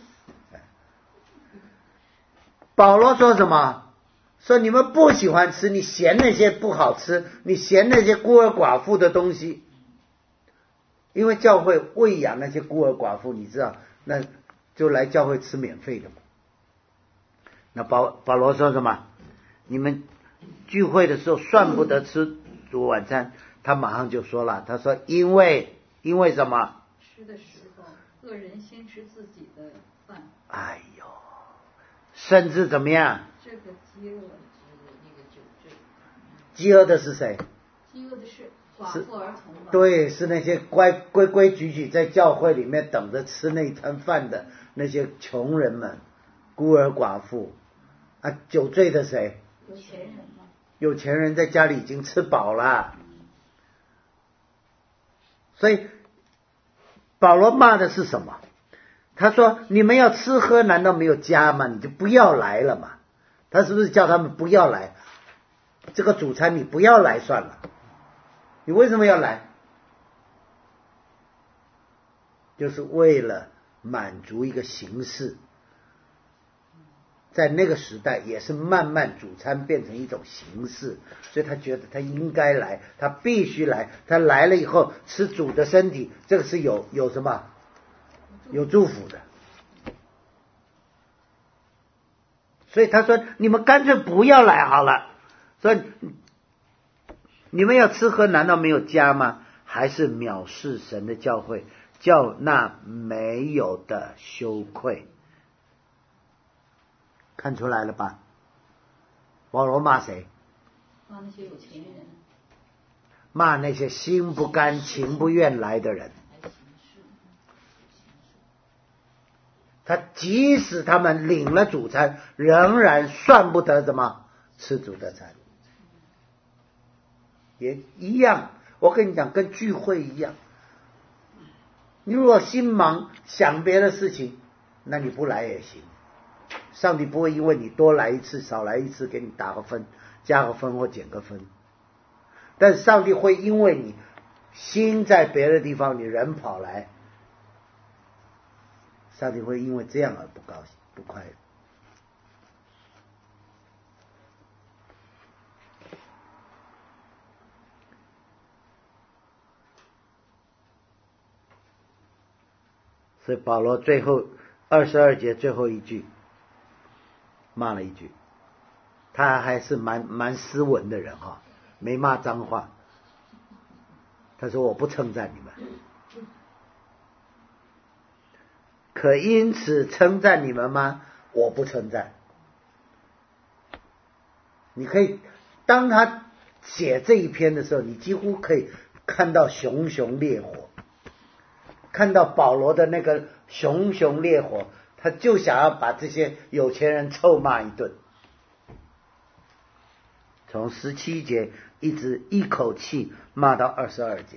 保罗说什么？说你们不喜欢吃，你嫌那些不好吃，你嫌那些孤儿寡妇的东西。因为教会喂养那些孤儿寡妇，你知道，那就来教会吃免费的嘛。那保保罗说什么？你们聚会的时候算不得吃主晚餐，他马上就说了，他说因为因为什么？ 吃的时候，个人先吃自己的饭。 哎呦，甚至怎么样？ 这个饥饿，那个酒醉。 饥饿的是谁？ 饥饿的是寡妇儿童吧？ 对，是那些乖规规矩矩在教会里面等着吃那餐饭的那些穷人们，孤儿寡妇啊。酒醉的谁？ 有钱人吗？ 有钱人在家里已经吃饱了。所以保罗骂的是什么？他说你们要吃喝难道没有家吗？你就不要来了嘛。他是不是叫他们不要来？这个主餐你不要来算了。你为什么要来？就是为了满足一个形式。在那个时代也是慢慢主餐变成一种形式，所以他觉得他应该来，他必须来，他来了以后吃主的身体，这个是有有什么？有祝福的。所以他说你们干脆不要来好了。所以你们要吃喝难道没有家吗？还是藐视神的教会，叫那没有的羞愧。看出来了吧？保罗骂谁？ 骂那些有钱人， 骂那些心不甘情不愿来的人。他即使他们领了主餐，仍然算不得怎么吃主的餐，也一样。我跟你讲，跟聚会一样。你如果心忙想别的事情，那你不来也行。上帝不会因为你多来一次少来一次给你打个分，加个分或减个分，但是上帝会因为你心在别的地方，你人跑来，上帝会因为这样而不高兴不快乐。所以保罗最后二十二节最后一句骂了一句，他还是蛮蛮斯文的人哈，没骂脏话。他说我不称赞你们，可因此称赞你们吗？我不称赞。你可以当他写这一篇的时候，你几乎可以看到熊熊烈火，看到保罗的那个熊熊烈火，他就想要把这些有钱人臭骂一顿。从十七节一直一口气骂到二十二节，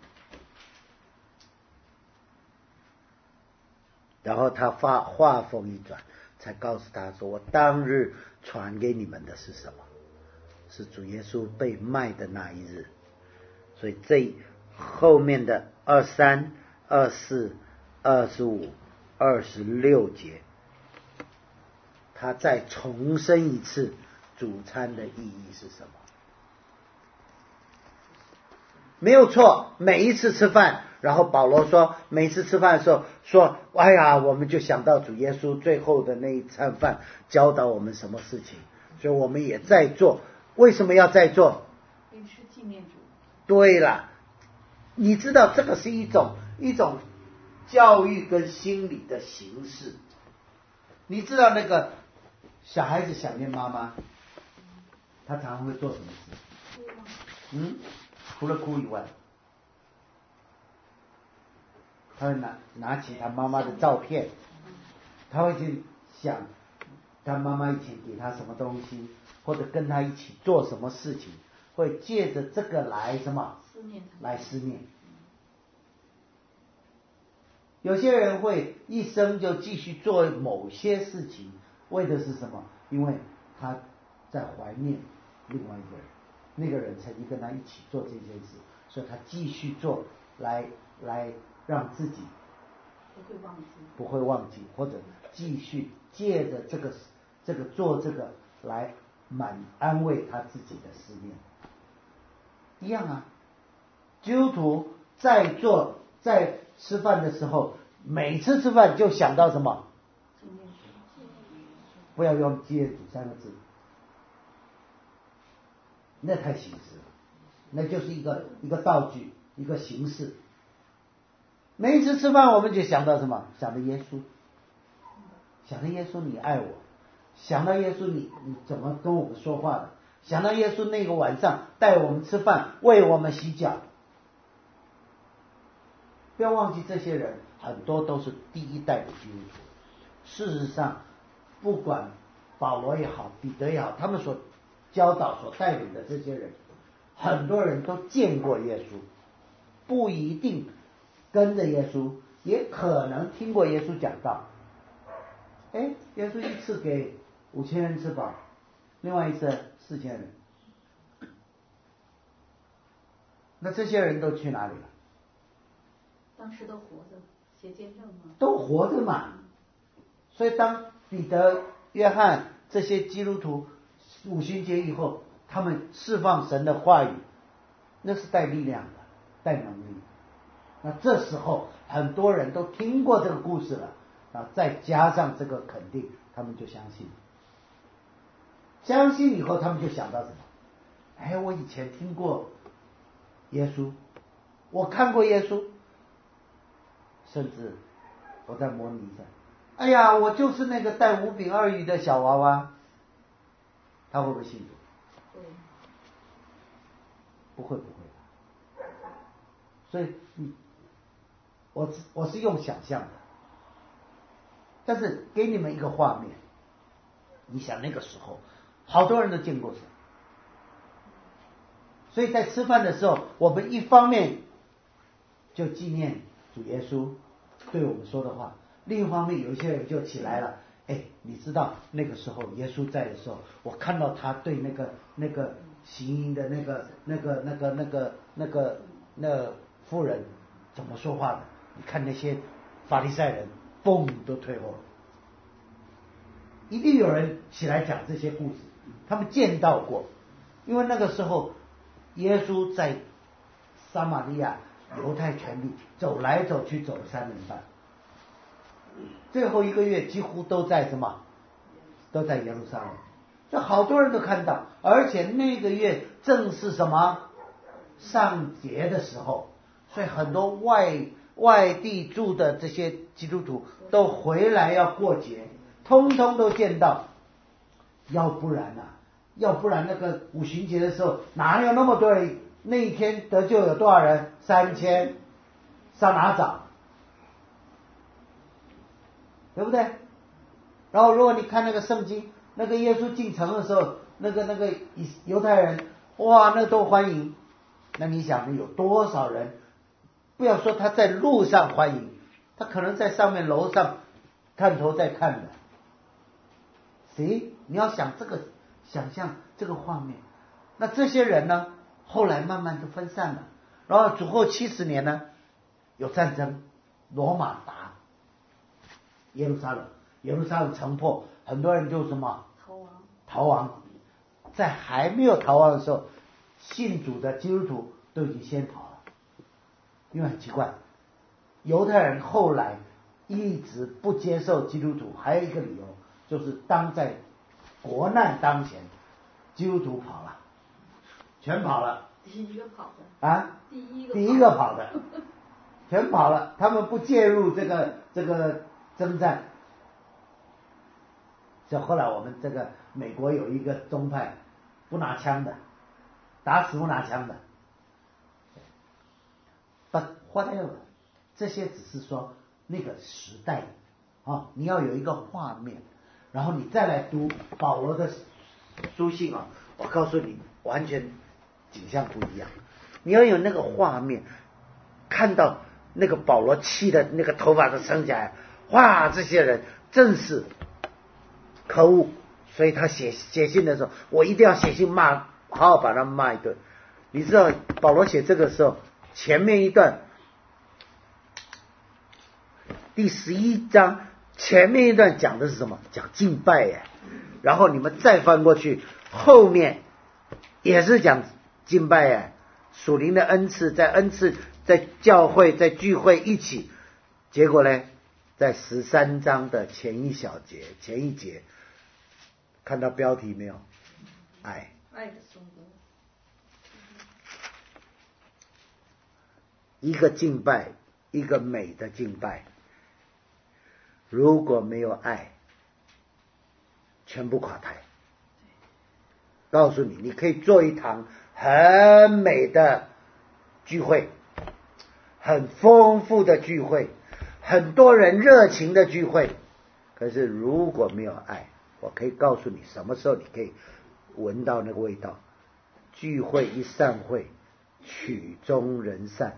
然后他话话锋一转，才告诉他说：“我当日传给你们的是什么？是主耶稣被卖的那一日。”所以这后面的二三、二四、二十五、二十六节，他再重申一次主餐的意义是什么？没有错，每一次吃饭，然后保罗说，每次吃饭的时候说，哎呀，我们就想到主耶稣最后的那一餐饭教导我们什么事情，所以我们也在做。为什么要在做？ 因为是纪念主。 对了，你知道这个是一种一种教育跟心理的形式。你知道那个小孩子想念妈妈，他常常会做什么事？嗯，除了哭以外， 他会拿拿起他妈妈的照片，他会去想他妈妈以前给他什么东西，或者跟他一起做什么事情，会借着这个来什么思念来思念。有些人会一生就继续做某些事情，为的是什么？因为他在怀念另外一个人，那个人曾经跟他一起做这件事，所以他继续做，来来让自己不会忘记， 不会忘记，或者继续借着这个这个做这个来满安慰他自己的思念。一样啊，基督徒在做在吃饭的时候，每次吃饭就想到什么？不要用基督三个字，那太形式了，那就是一个一个道具，一个形式。每一次吃饭我们就想到什么？想到耶稣，想到耶稣你爱我，想到耶稣你你怎么跟我们说话的，想到耶稣那个晚上带我们吃饭，为我们洗脚。不要忘记这些人很多都是第一代的基督徒。事实上不管保罗也好，彼得也好，他们所教导所带领的这些人，很多人都见过耶稣，不一定跟着耶稣，也可能听过耶稣讲道。哎，耶稣一次给五千人吃饱，另外一次四千人，那这些人都去哪里了？ 当时都活着，写见证吗？ 都活着嘛。所以当彼得、约翰这些基督徒五旬节以后，他们释放神的话语，那是带力量的，带能力。那这时候很多人都听过这个故事了，啊，再加上这个肯定，他们就相信。相信以后，他们就想到什么？哎，我以前听过耶稣，我看过耶稣，甚至我在模拟上，哎呀，我就是那个带五饼二鱼的小娃娃，他会不会信主？ 对， 不会，不会。所以你，我我是用想象的，但是给你们一个画面，你想那个时候，好多人都见过神，所以在吃饭的时候，我们一方面就纪念主耶稣对我们说的话，另一方面有一些人就起来了，哎，你知道那个时候耶稣在的时候，我看到他对那个那个行淫的那个那个那个那个那个那个妇人怎么说话的？你看那些法利赛人，嘣都退后了。一定有人起来讲这些故事，他们见到过，因为那个时候耶稣在撒玛利亚犹太全地走来走去，走了三年半，最后一个月几乎都在什么？都在耶路撒冷。这好多人都看到，而且那个月正是什么？上节的时候，所以很多外外地住的这些基督徒都回来要过节，通通都见到。要不然啊，要不然那个五旬节的时候哪有那么多人？那一天得救有多少人？三千，上哪找？对不对？然后如果你看那个圣经，那个耶稣进城的时候，那个那个犹太人，哇，那都欢迎。那你想有多少人？不要说他在路上欢迎，他可能在上面楼上探头在看的。谁？你要想这个，想象这个画面。那这些人呢，后来慢慢就分散了。然后主后七十年呢，有战争，罗马打耶路撒冷，耶路撒冷城破，很多人就什么逃亡。 逃亡，在还没有逃亡的时候，信主的基督徒都已经先跑了。因为很奇怪，犹太人后来一直不接受基督徒，还有一个理由就是当在国难当前，基督徒跑了，全跑了。 第一个跑的啊， 第一个第一个跑的，全跑了，他们不介入这个这个征战。所以后来我们这个美国有一个宗派不拿枪的，打死不拿枪的。But whatever， 这些只是说那个时代啊，你要有一个画面，然后你再来读保罗的书信啊，我告诉你，完全景象不一样。你要有那个画面，看到那个保罗气的那个头发都升起来，哇，这些人正是可恶，所以他写写信的时候，我一定要写信骂，好好把他骂一顿。你知道保罗写这个时候，前面一段第十一章前面一段讲的是什么？讲敬拜耶。然后你们再翻过去，后面也是讲敬拜耶，属灵的恩赐，在恩赐在教会在聚会一起。结果呢，在十三章的前一小节前一节，看到标题没有？爱爱的松果。 一个敬拜，一个美的敬拜，如果没有爱，全部垮台。告诉你，你可以做一堂很美的聚会，很丰富的聚会，很多人热情的聚会，可是如果没有爱，我可以告诉你，什么时候你可以闻到那个味道？聚会一散会，曲终人散，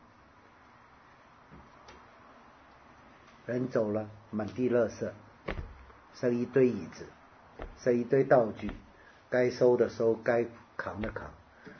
人走了，满地垃圾，剩一堆椅子，剩一堆道具，该收的收，该扛的扛。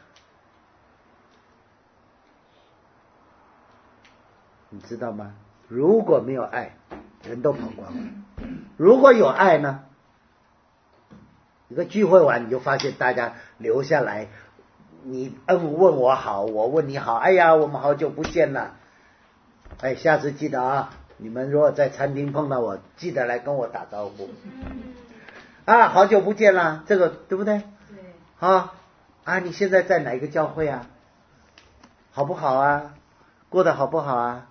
你知道吗？如果没有爱，人都跑光了。如果有爱呢？一个聚会完，你就发现大家留下来，你嗯问我好，我问你好，哎呀，我们好久不见了，哎，下次记得啊，你们如果在餐厅碰到我，记得来跟我打招呼。啊，好久不见了，这个对不对？ 对。 啊啊，你现在在哪一个教会啊？好不好啊？过得好不好啊？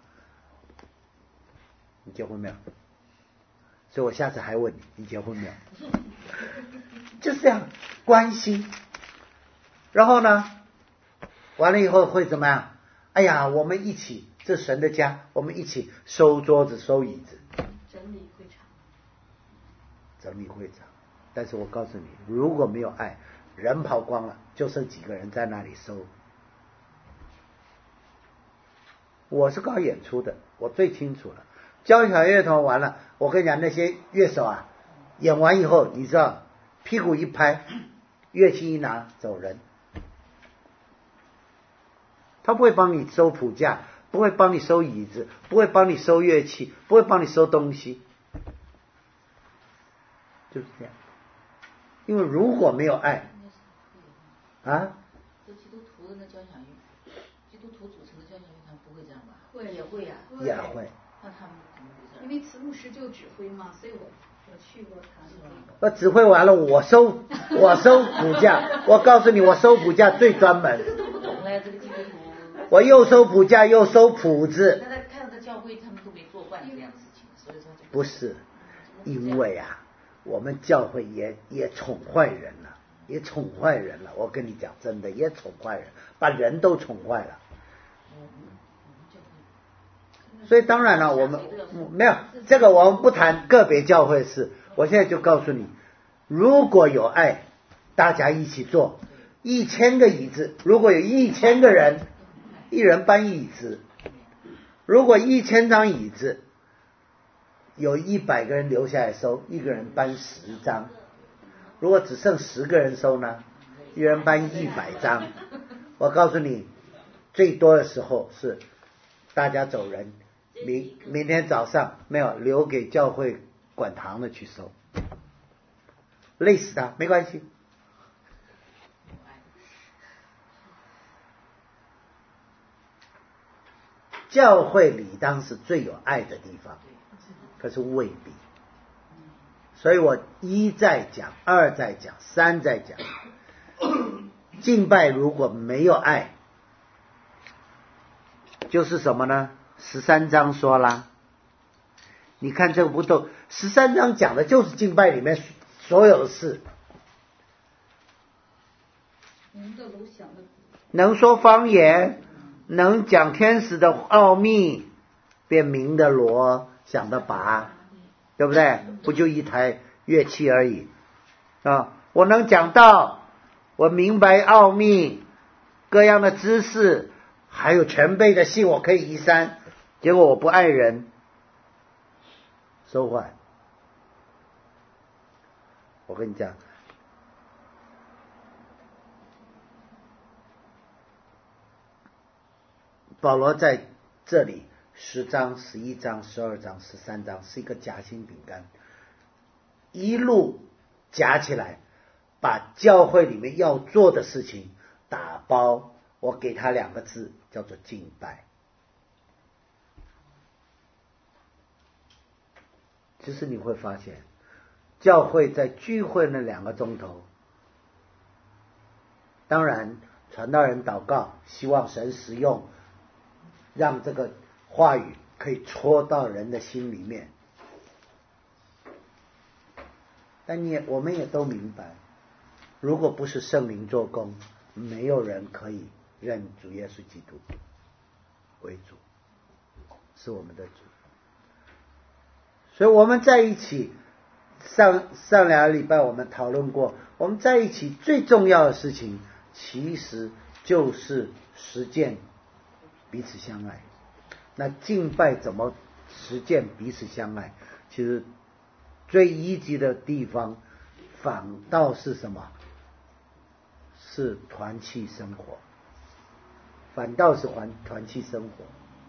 你结婚没有？所以我下次还问你，你结婚没有？就是这样关心。然后呢，完了以后会怎么样？哎呀，我们一起，这神的家，我们一起收桌子收椅子， 整理会场， 整理会场。但是我告诉你，如果没有爱，人跑光了，就剩几个人在那里收。我是搞演出的，我最清楚了。交响乐团完了，我跟你讲，那些乐手啊，演完以后，你知道，屁股一拍，乐器一拿，走人。他不会帮你收谱架，不会帮你收椅子，不会帮你收乐器，不会帮你收东西，就是这样。因为如果没有爱，啊， 这基督徒的那交响乐，基督徒组成的交响乐团不会这样吧？ 会也会呀、 啊， 也会。 那他们怎么会这样？ 因为慈牧师就指挥嘛，所以我我去过他那个。 我指挥完了，我收我收谱架，我告诉你，我收谱架最专门。 这个都不懂嘞，这个基督徒。 我又收谱架又收谱子。 那在看到教会他们都没做惯这样的事情，所以说就不是，因为啊，我们教会也也宠坏人了，也宠坏人了。我跟你讲，真的也宠坏人，把人都宠坏了。所以当然了，我们没有这个，我们不谈个别教会事。我现在就告诉你，如果有爱，大家一起做，一千个椅子，如果有一千个人，一人搬椅子；如果一千张椅子，有一百个人留下来收，一个人搬十张。如果只剩十个人收呢，一人搬一百张。我告诉你，最多的时候是大家走人。明明天早上没有留给教会管堂的去收，累死他没关系。教会理当是最有爱的地方，可是未必。所以我一再讲，二再讲，三再讲，敬拜如果没有爱，就是什么呢？十三章说啦，你看这个不都十三章讲的就是敬拜里面所有的事，能说方言，能讲天使的奥秘， 变明的锣，响的拔，对不对？不就一台乐器而已啊！我能讲道，我明白奥秘，各样的知识，还有全备的信，我可以移山。结果我不爱人，收坏。我跟你讲，保罗在这里十章、十一章、十二章、十三章是一个夹心饼干，一路夹起来，把教会里面要做的事情打包。我给他两个字，叫做敬拜。其实你会发现，教会在聚会那两个钟头，当然传道人祷告，希望神使用，让这个话语可以戳到人的心里面。但你也我们也都明白，如果不是圣灵做工，没有人可以认主耶稣基督为主，是我们的主。所以我们在一起，上上两个礼拜我们讨论过，我们在一起最重要的事情，其实就是实践彼此相爱。那敬拜怎么实践彼此相爱？其实最一级的地方，反倒是什么？是团契生活，反倒是团团契生活。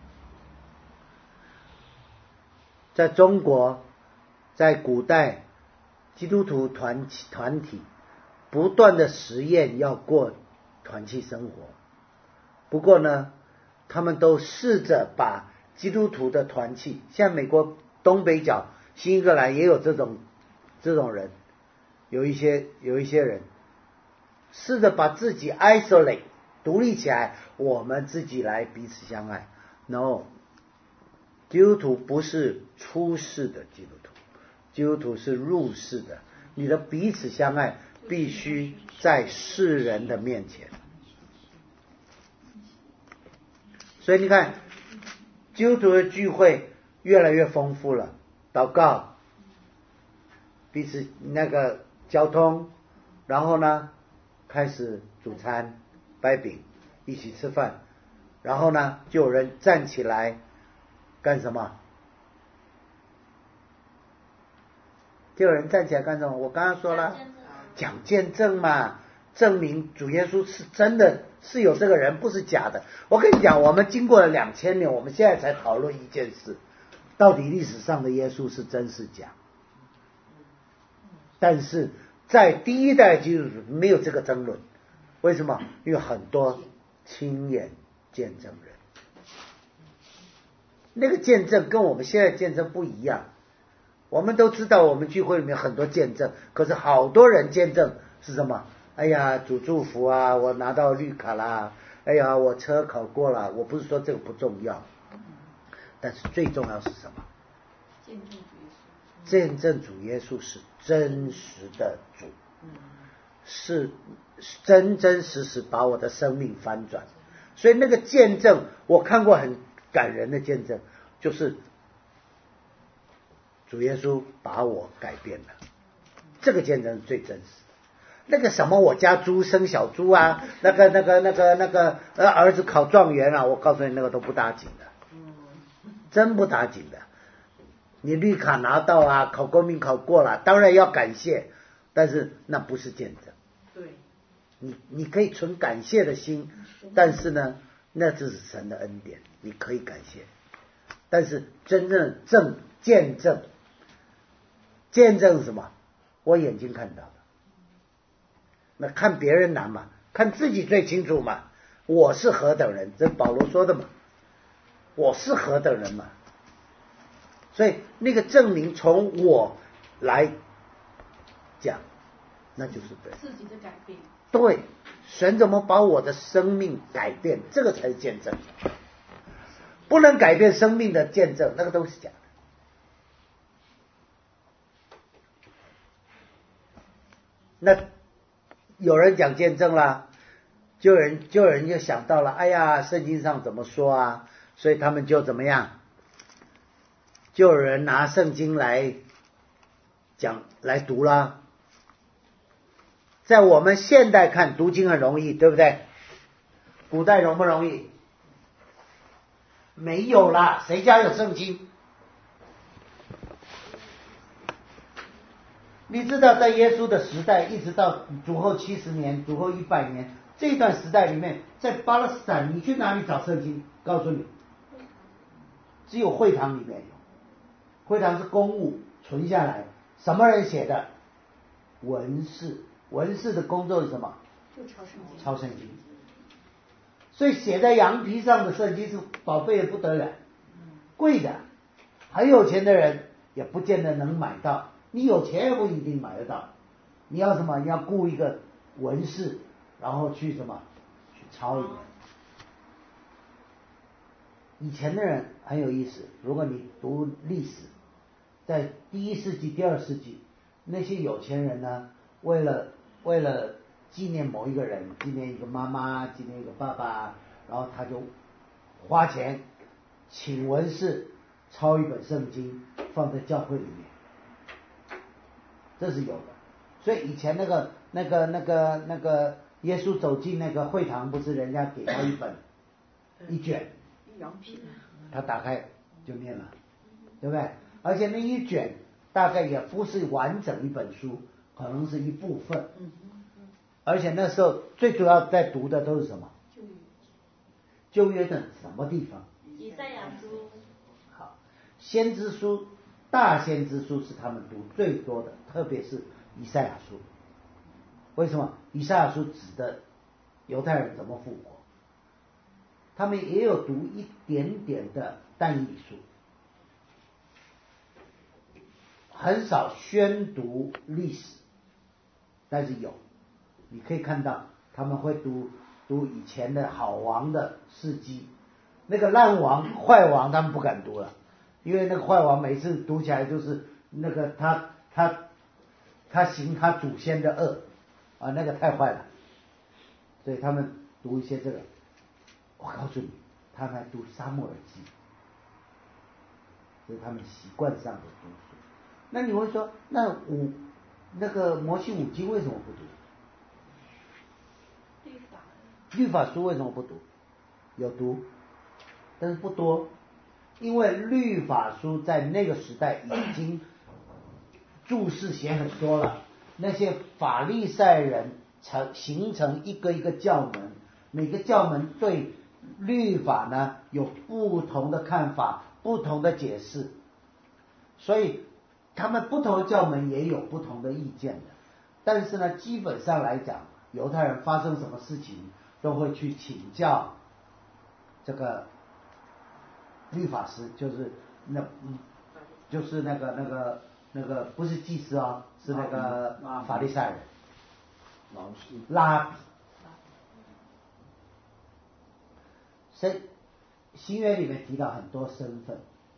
在中国，在古代，基督徒团团体不断的实验要过团契生活。不过呢，他们都试着把基督徒的团契，像美国东北角、新英格兰也有这种这种人，有一些有一些人试着把自己 isolate 独立起来，我们自己来彼此相爱。No， 基督徒不是出世的基督徒，基督徒是入世的。你的彼此相爱必须在世人的面前。所以你看，基督徒的聚会越来越丰富了，祷告，彼此那个交通，然后呢开始主餐掰饼一起吃饭，然后呢就有人站起来干什么？就有人站起来干什么？我刚刚说了，讲见证嘛，证明主耶稣是真的，是有这个人，不是假的。我跟你讲，我们经过了两千年，我们现在才讨论一件事，到底历史上的耶稣是真是假？但是在第一代基督徒没有这个争论，为什么？因为很多亲眼见证人，那个见证跟我们现在见证不一样。我们都知道，我们聚会里面很多见证，可是好多人见证是什么？哎呀，主祝福啊，我拿到绿卡啦，哎呀，我车考过了。我不是说这个不重要，但是最重要是什么？ 见证主耶稣， 见证主耶稣是真实的主，是真真实实把我的生命翻转。所以那个见证，我看过很感人的见证，就是主耶稣把我改变了，这个见证是最真实。那个什么，我家猪生小猪啊，那个那个那个那个呃儿子考状元啊，我告诉你，那个都不打紧的，真不打紧的。你绿卡拿到啊，考公民考过了，当然要感谢，但是那不是见证。 对， 你你可以存感谢的心，但是呢，那只是神的恩典，你可以感谢。但是真正正见证，见证是什么？我眼睛看到的。那看别人难嘛，看自己最清楚嘛。我是何等人，这保罗说的嘛。我是何等人嘛。所以那个证明从我来讲，那就是对。 自己的改变。 对，神怎么把我的生命改变，这个才是见证。不能改变生命的见证，那个都是假的。那有人讲见证啦，就有人就有人就想到了，哎呀，圣经上怎么说啊？所以他们就怎么样？ 就有人拿圣经来讲来读啦。在我们现代看读经很容易，对不对？古代容不容易？没有啦，谁家有圣经？你知道在耶稣的时代一直到主后七十年主后一百年这段时代里面，在巴勒斯坦你去哪里找圣经？告诉你，只有会堂里面有。会堂是公物存下来，什么人写的？文士。文士的工作是什么？ 就抄圣经。 抄圣经。所以写在羊皮上的圣经是宝贝的不得了，贵的，很有钱的人也不见得能买到，你有钱也不一定买得到。你要什么？你要雇一个文士，然后去什么？去抄一个。以前的人很有意思，如果你读历史，在第一世纪、第二世纪，那些有钱人呢，为了为了纪念某一个人，纪念一个妈妈，纪念一个爸爸，然后他就花钱请文士抄一本圣经放在教会里面，这是有的。所以以前那个那个那个那个耶稣走进那个会堂，不是人家给他一本一卷羊皮， 他打开就念了，对不对？而且那一卷大概也不是完整一本书，可能是一部分。而且那时候最主要在读的都是什么？旧约的什么地方？ 以赛亚书。 好，先知书、大先知书是他们读最多的，特别是以赛亚书。为什么？以赛亚书指的犹太人怎么复活，他们也有读一点点的但以理书，很少宣读历史，但是有，你可以看到他们会读读以前的好王的事迹，那个烂王、坏王他们不敢读了，因为那个坏王每次读起来就是那个他他他行他祖先的恶啊，那个太坏了，所以他们读一些这个。我告诉你，他们还读撒母耳记，这是他们习惯上的读书。那你会说，那五那个摩西五经为什么不读？ 律法律法书为什么不读？有读，但是不多，因为律法书在那个时代已经注释写很多了，那些法利赛人成形成一个一个教门，每个教门对律法呢有不同的看法，不同的解释，所以他们不同的教门也有不同的意见的。但是呢，基本上来讲，犹太人发生什么事情都会去请教这个律法师，就是那嗯，就是那个那个那个不是祭司啊，是那个法利赛人， 老师拉比。新新约里面提到很多身份，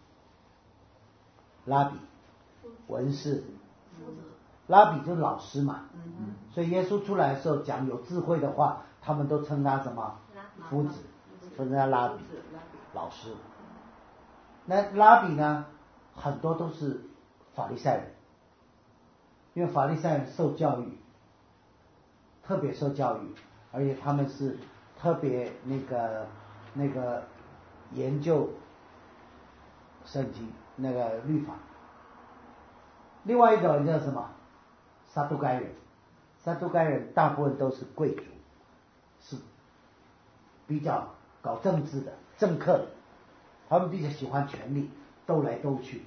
拉比、文士，拉比就是老师嘛，所以耶稣出来的时候讲有智慧的话，他们都称他什么？夫子，称他拉比，老师。那拉比呢，很多都是法利赛人，因为法利赛人受教育，特别受教育，而且他们是特别那个那个研究圣经那个律法。另外一种人叫什么？撒都该人。撒都该人大部分都是贵族，是比较搞政治的政客的，他们比较喜欢权力，斗来斗去。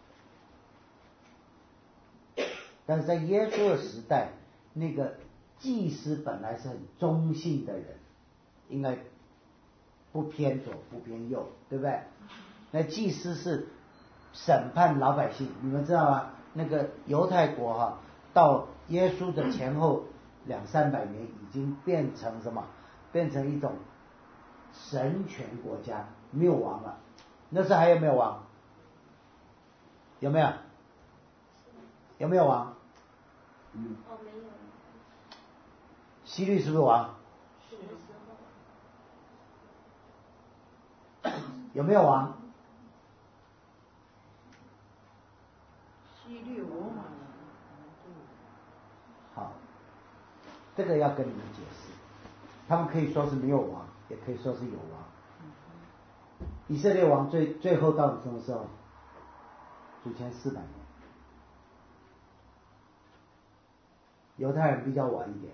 但是在耶稣的时代，那个祭司本来是很中性的人，应该不偏左不偏右，对不对？那祭司是审判老百姓，你们知道吗？那个犹太国哈、啊，到耶稣的前后两三百年，已经变成什么？变成一种神权国家，没有王了。那时候还有没有王？有没有？有没有王？ 嗯。哦，没有。 希律是不是王？ 是的时候。 有没有王？ 这个要跟你们解释。他们可以说是没有王，也可以说是有王。以色列王最最后到底什么时候？主前四百年。犹太人比较晚一点，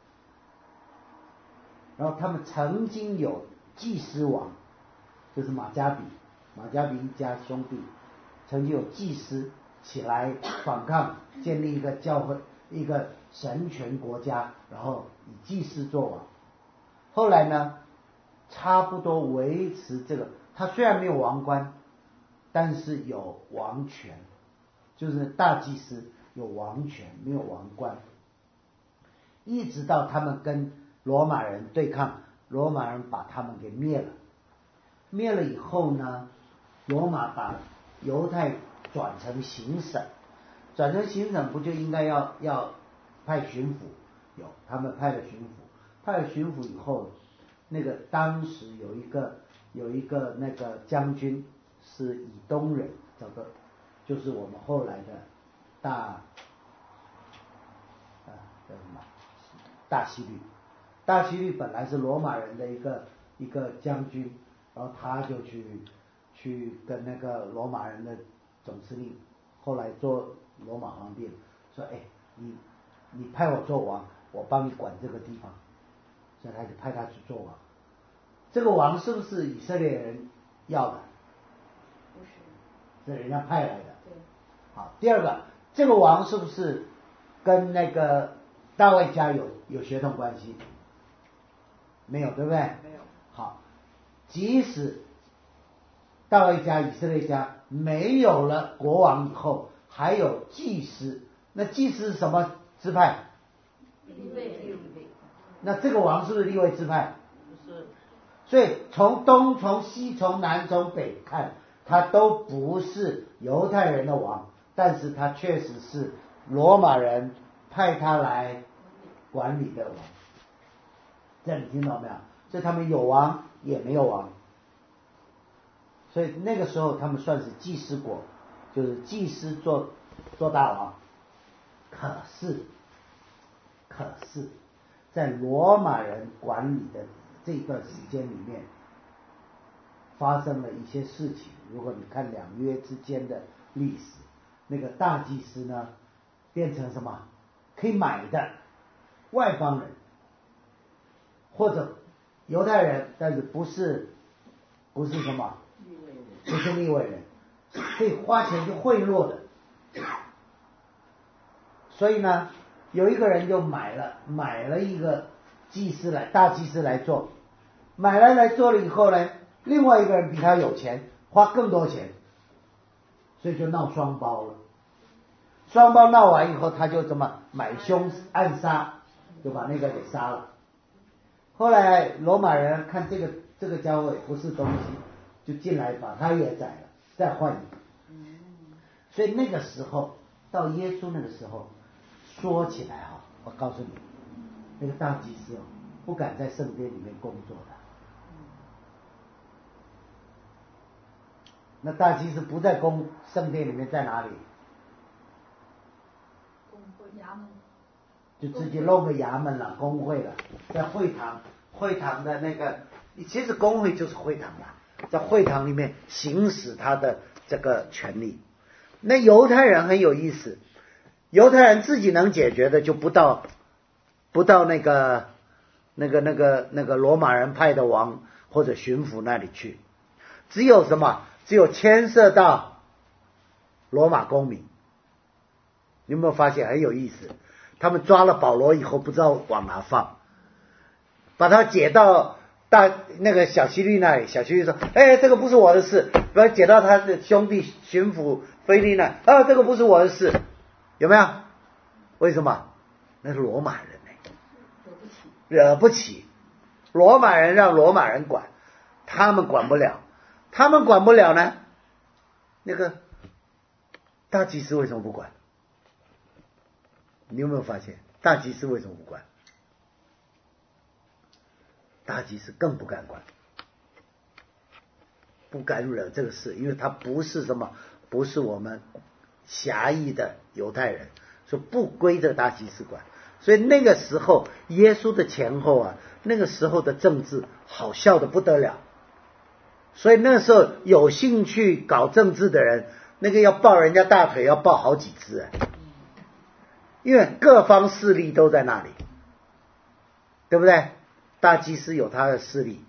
然后他们曾经有祭司王，就是马加比，马加比一家兄弟曾经有祭司起来反抗，建立一个教会，一个神权国家，然后以祭司做王。后来呢，差不多维持这个，他虽然没有王冠，但是有王权，就是大祭司有王权，没有王冠。一直到他们跟罗马人对抗，罗马人把他们给灭了。灭了以后呢，罗马把犹太转成行省，转成行省不就应该要要派巡抚？有，他们派了巡抚，派了巡抚以后，那个当时有一个有一个那个将军是以东人，叫做就是我们后来的大啊叫什么？大希律。大希律本来是罗马人的一个一个将军，然后他就去去跟那个罗马人的总司令，后来做罗马皇帝，说哎，你你派我做王，我帮你管这个地方，所以他就派他去做王。这个王是不是以色列人要的？ 不是， 是人家派来的。 对。 好，第二个，这个王是不是跟那个大卫家有有血统关系？没有，对不对？ 没有。 好，即使大卫家、以色列家没有了国王以后，还有祭司。那祭司是什么支派？ 利未，利未。 那这个王是不是利未支派？ 不是。 所以从东、从西、从南、从北看，他都不是犹太人的王，但是他确实是罗马人派他来管理的王。这你听到没有？所以他们有王也没有王。所以那个时候他们算是祭司国，就是祭司做做大王。可是，可是，在罗马人管理的这段时间里面，发生了一些事情。如果你看两约之间的历史，那个大祭司呢，变成什么？可以买的外邦人，或者犹太人，但是不是不是什么？不是利未人，可以花钱去贿赂的。所以呢，有一个人就买了买了一个祭司来，大祭司来做，买来来做了以后呢，另外一个人比他有钱，花更多钱，所以就闹双包了。双包闹完以后，他就怎么买凶暗杀，就把那个给杀了。后来罗马人看这个这个家伙也不是东西，就进来把他也宰了，再换一个。所以那个时候到耶稣那个时候，说起来哈，我告诉你，那个大祭司哦，不敢在圣殿里面工作的。那大祭司不在宫圣殿里面，在哪里？ 工会衙门。 就自己弄个衙门了，工会了，在会堂，会堂的那个，其实工会就是会堂啦，在会堂里面行使他的这个权利。那犹太人很有意思，犹太人自己能解决的就不到不到那个那个那个那个罗马人派的王或者巡抚那里去，只有什么？只有牵涉到罗马公民。你有没有发现很有意思？他们抓了保罗以后，不知道往哪放，把他解到大那个小希律那里。小希律说：“哎，这个不是我的事。”把他解到他的兄弟巡抚腓力那，啊，这个不是我的事，有没有？为什么？那是罗马人呢， 惹不起， 惹不起。罗马人让罗马人管，他们管不了，他们管不了呢。那个大祭司为什么不管？你有没有发现大祭司为什么不管？大祭司更不敢管，不敢惹这个事，因为他不是什么，不是我们狭义的犹太人，说不归这大祭司管。 所以那个时候耶稣的前后啊，那个时候的政治好笑的不得了。所以那时候有兴趣搞政治的人，那个要抱人家大腿要抱好几只，因为各方势力都在那里，对不对？大祭司有他的势力，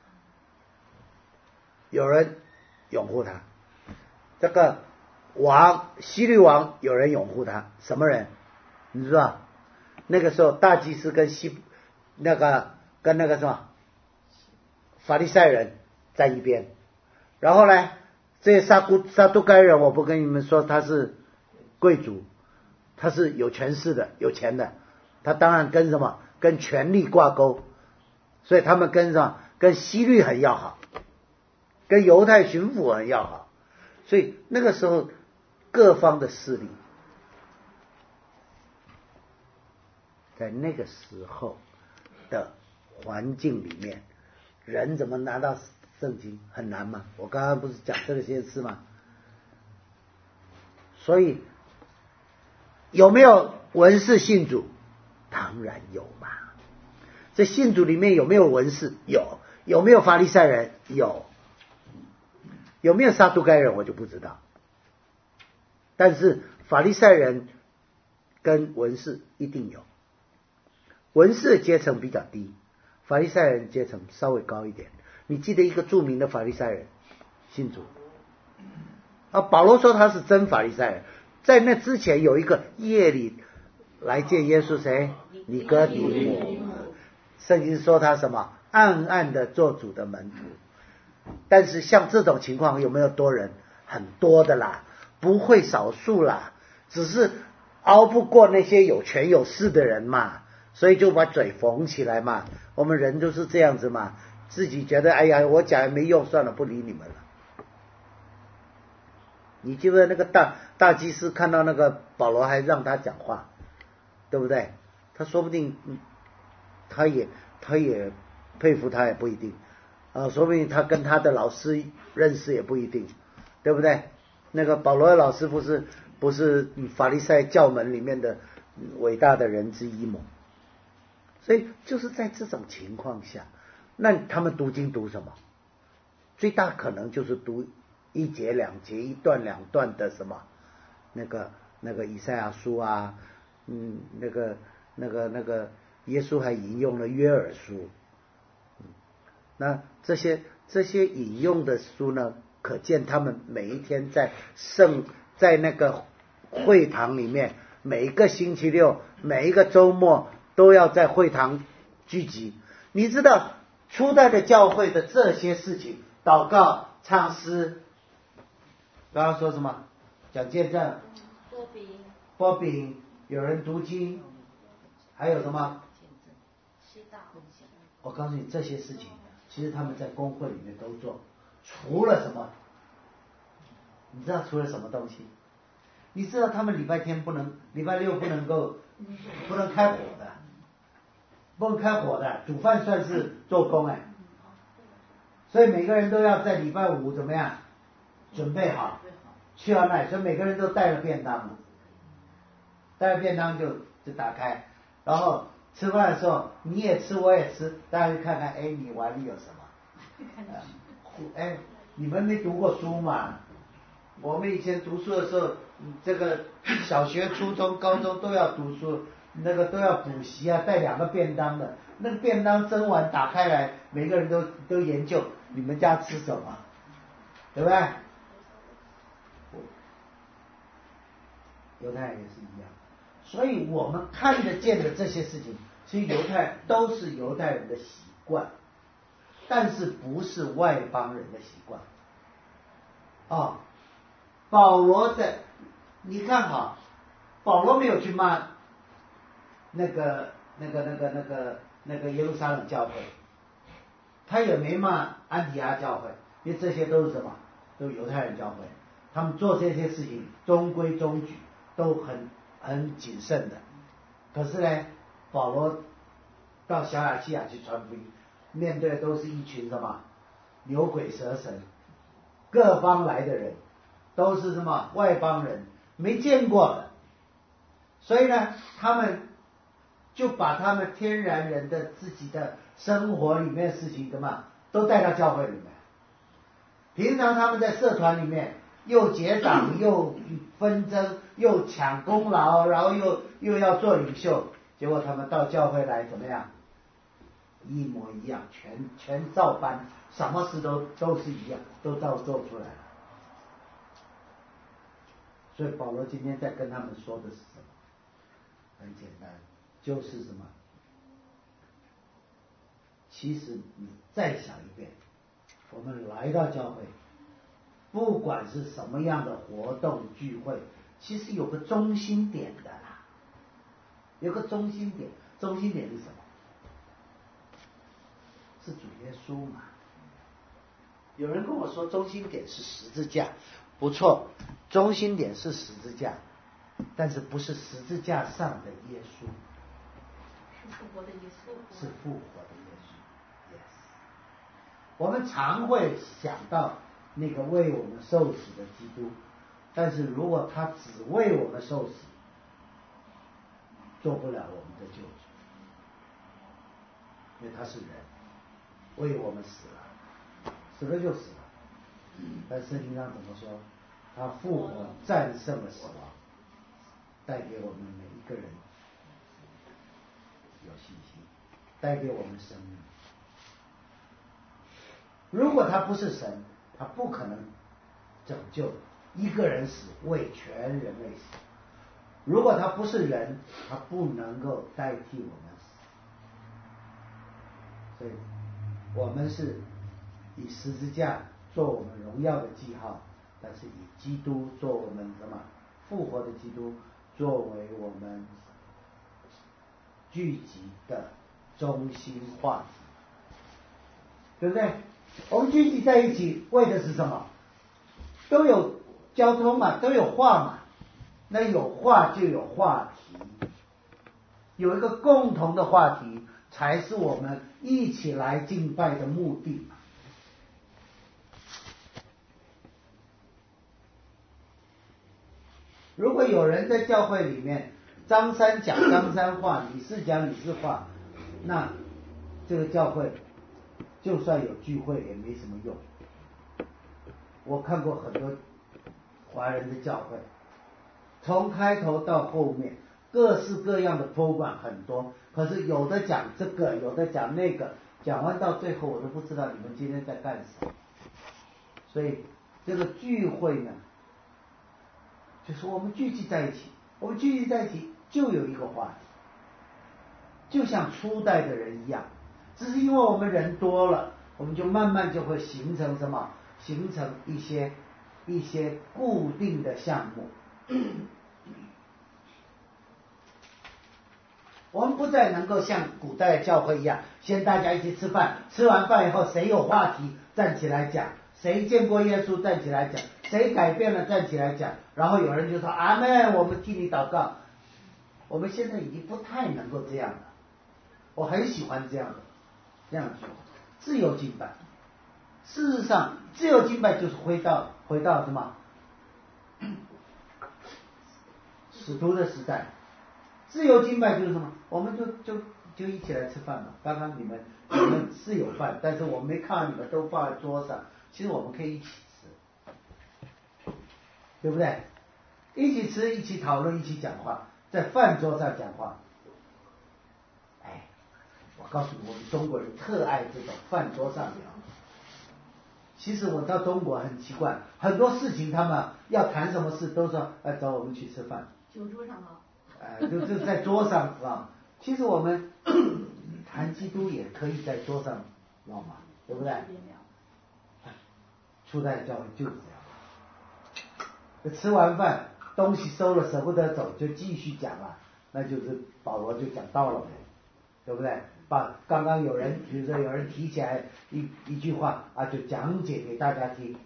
有人拥护他，这个王希律王有人拥护他，什么人？你知道？那个时候大祭司跟西那个跟那个什么法利赛人在一边，然后呢，这些撒都撒都该人，我不跟你们说他是贵族，他是有权势的、有钱的，他当然跟什么跟权力挂钩，所以他们跟什么跟希律很要好，跟犹太巡抚很要好，所以那个时候各方的势力，在那个时候的环境里面，人怎么拿到圣经很难吗？我刚刚不是讲这些事吗？所以有没有文士信主？当然有嘛。这信主里面有没有文士？有。有没有法利赛人？有。有没有撒都该人？我就不知道。但是法利赛人跟文士一定有。文士阶层比较低，法利赛人阶层稍微高一点。你记得一个著名的法利赛人信主啊，保罗说他是真法利赛人。在那之前有一个夜里来见耶稣，谁？尼哥底母。圣经说他什么？暗暗的做主的门徒。但是像这种情况有没有多人？很多的啦，不会少数啦，只是熬不过那些有权有势的人嘛，所以就把嘴缝起来嘛。我们人就是这样子嘛，自己觉得哎呀我讲也没用，算了，不理你们了。你记得那个大大祭司看到那个保罗还让他讲话，对不对？他说不定他也他也佩服他也不一定啊，说不定他跟他的老师认识也不一定，对不对？那个保罗的老师不是不是法利赛教门里面的伟大的人之一吗？所以就是在这种情况下，那他们读经读什么？最大可能就是读一节两节一段两段的什么那个那个以赛亚书啊，嗯，那个那个那个耶稣还引用了约珥书，嗯，那这些这些引用的书呢，可见他们每一天在圣在那个会堂里面，每一个星期六每一个周末都要在会堂聚集。你知道初代的教会的这些事情，祷告唱诗，刚刚说什么？讲见证， 波饼， 波饼，有人读经，还有什么？ 祈祷。 我告诉你，这些事情其实他们在公会里面都做，除了什么？你知道除了什么东西？你知道他们礼拜天不能，礼拜六不能够，不能开火的，不能开火的，煮饭算是做工哎。所以每个人都要在礼拜五怎么样准备好去到那里，所以每个人都带了便当，带了便当就就打开，然后吃饭的时候你也吃我也吃，大家就看看，哎，你碗里有什么？哎，你们没读过书嘛？我们以前读书的时候，这个小学、初中、高中都要读书，那个都要补习啊，带两个便当的。那个便当蒸完打开来，每个人都都研究你们家吃什么，对不对？犹太人也是一样，所以我们看得见的这些事情，其实犹太都是犹太人的习惯，但是不是外邦人的习惯。哦，保罗的，你看好，保罗没有去骂那个那个那个那个那个耶路撒冷教会，他也没骂安提阿教会，因为这些都是什么？都是犹太人教会，他们做这些事情中规中矩，都很很谨慎的。可是呢，保罗到小亚细亚去传福音，面对的都是一群什么牛鬼蛇神，各方来的人，都是什么外邦人，没见过的。所以呢，他们就把他们天然人的自己的生活里面的事情怎么都带到教会里面。平常他们在社团里面又结党又纷争又抢功劳，然后又又要做领袖，结果他们到教会来怎么样？一模一样，全全照搬，什么事都都是一样，都照做出来了。所以保罗今天在跟他们说的是什么？很简单，就是什么？其实你再想一遍，我们来到教会，不管是什么样的活动聚会，其实有个中心点的啦，有个中心点，中心点是什么？是主耶稣嘛。有人跟我说中心点是十字架，不错，中心点是十字架，但是不是十字架上的耶稣， 是复活的耶稣， 是复活的耶稣。Yes， 我们常会想到那个为我们受死的基督，但是如果他只为我们受死，做不了我们的救主，因为他是人，为我们死了，死了就死了。但圣经上怎么说？他复活战胜了死亡，带给我们每一个人有信心，带给我们生命。如果他不是神，他不可能拯救一个人死，为全人类死。如果他不是人，他不能够代替我们死。所以我们是以十字架做我们荣耀的记号，但是以基督做我们什么复活的基督作为我们聚集的中心话题，对不对？我们聚集在一起为的是什么？都有交通嘛，都有话嘛，那有话就有话题，有一个共同的话题才是我们一起来敬拜的目的。如果有人在教会里面张三讲张三话，李四讲李四话，那这个教会就算有聚会也没什么用。我看过很多华人的教会，从开头到后面各式各样的 program 很多，可是有的讲这个，有的讲那个，讲完到最后我都不知道你们今天在干什么。所以这个聚会呢，就是我们聚集在一起，我们聚集在一起就有一个话题，就像初代的人一样，只是因为我们人多了，我们就慢慢就会形成什么？形成一些一些固定的项目。我们不再能够像古代教会一样，先大家一起吃饭，吃完饭以后谁有话题站起来讲，谁见过耶稣站起来讲，谁改变了站起来讲，然后有人就说阿们，我们替你祷告。我们现在已经不太能够这样了。我很喜欢这样的这样说，自由敬拜。事实上，自由敬拜就是回到回到什么？使徒的时代。自由敬拜就是什么？我们就就就一起来吃饭嘛。刚刚你们你们是有饭，但是我没看到你们都放在桌上。其实我们可以一起吃，对不对？一起吃，一起讨论，一起讲话，在饭桌上讲话。哎，我告诉你，我们中国人特爱这种饭桌上聊。其实我到中国很奇怪，很多事情他们要谈什么事都说，哎，找我们去吃饭。 酒桌上啊。 哎，就就在桌上啊。其实我们谈基督也可以在桌上闹嘛，对不对？初代教会就是这样。吃完饭，东西收了舍不得走，就继续讲了，那就是保罗就讲到了呗，对不对？把刚刚有人，比如说有人提起来一一句话啊，就讲解给大家听。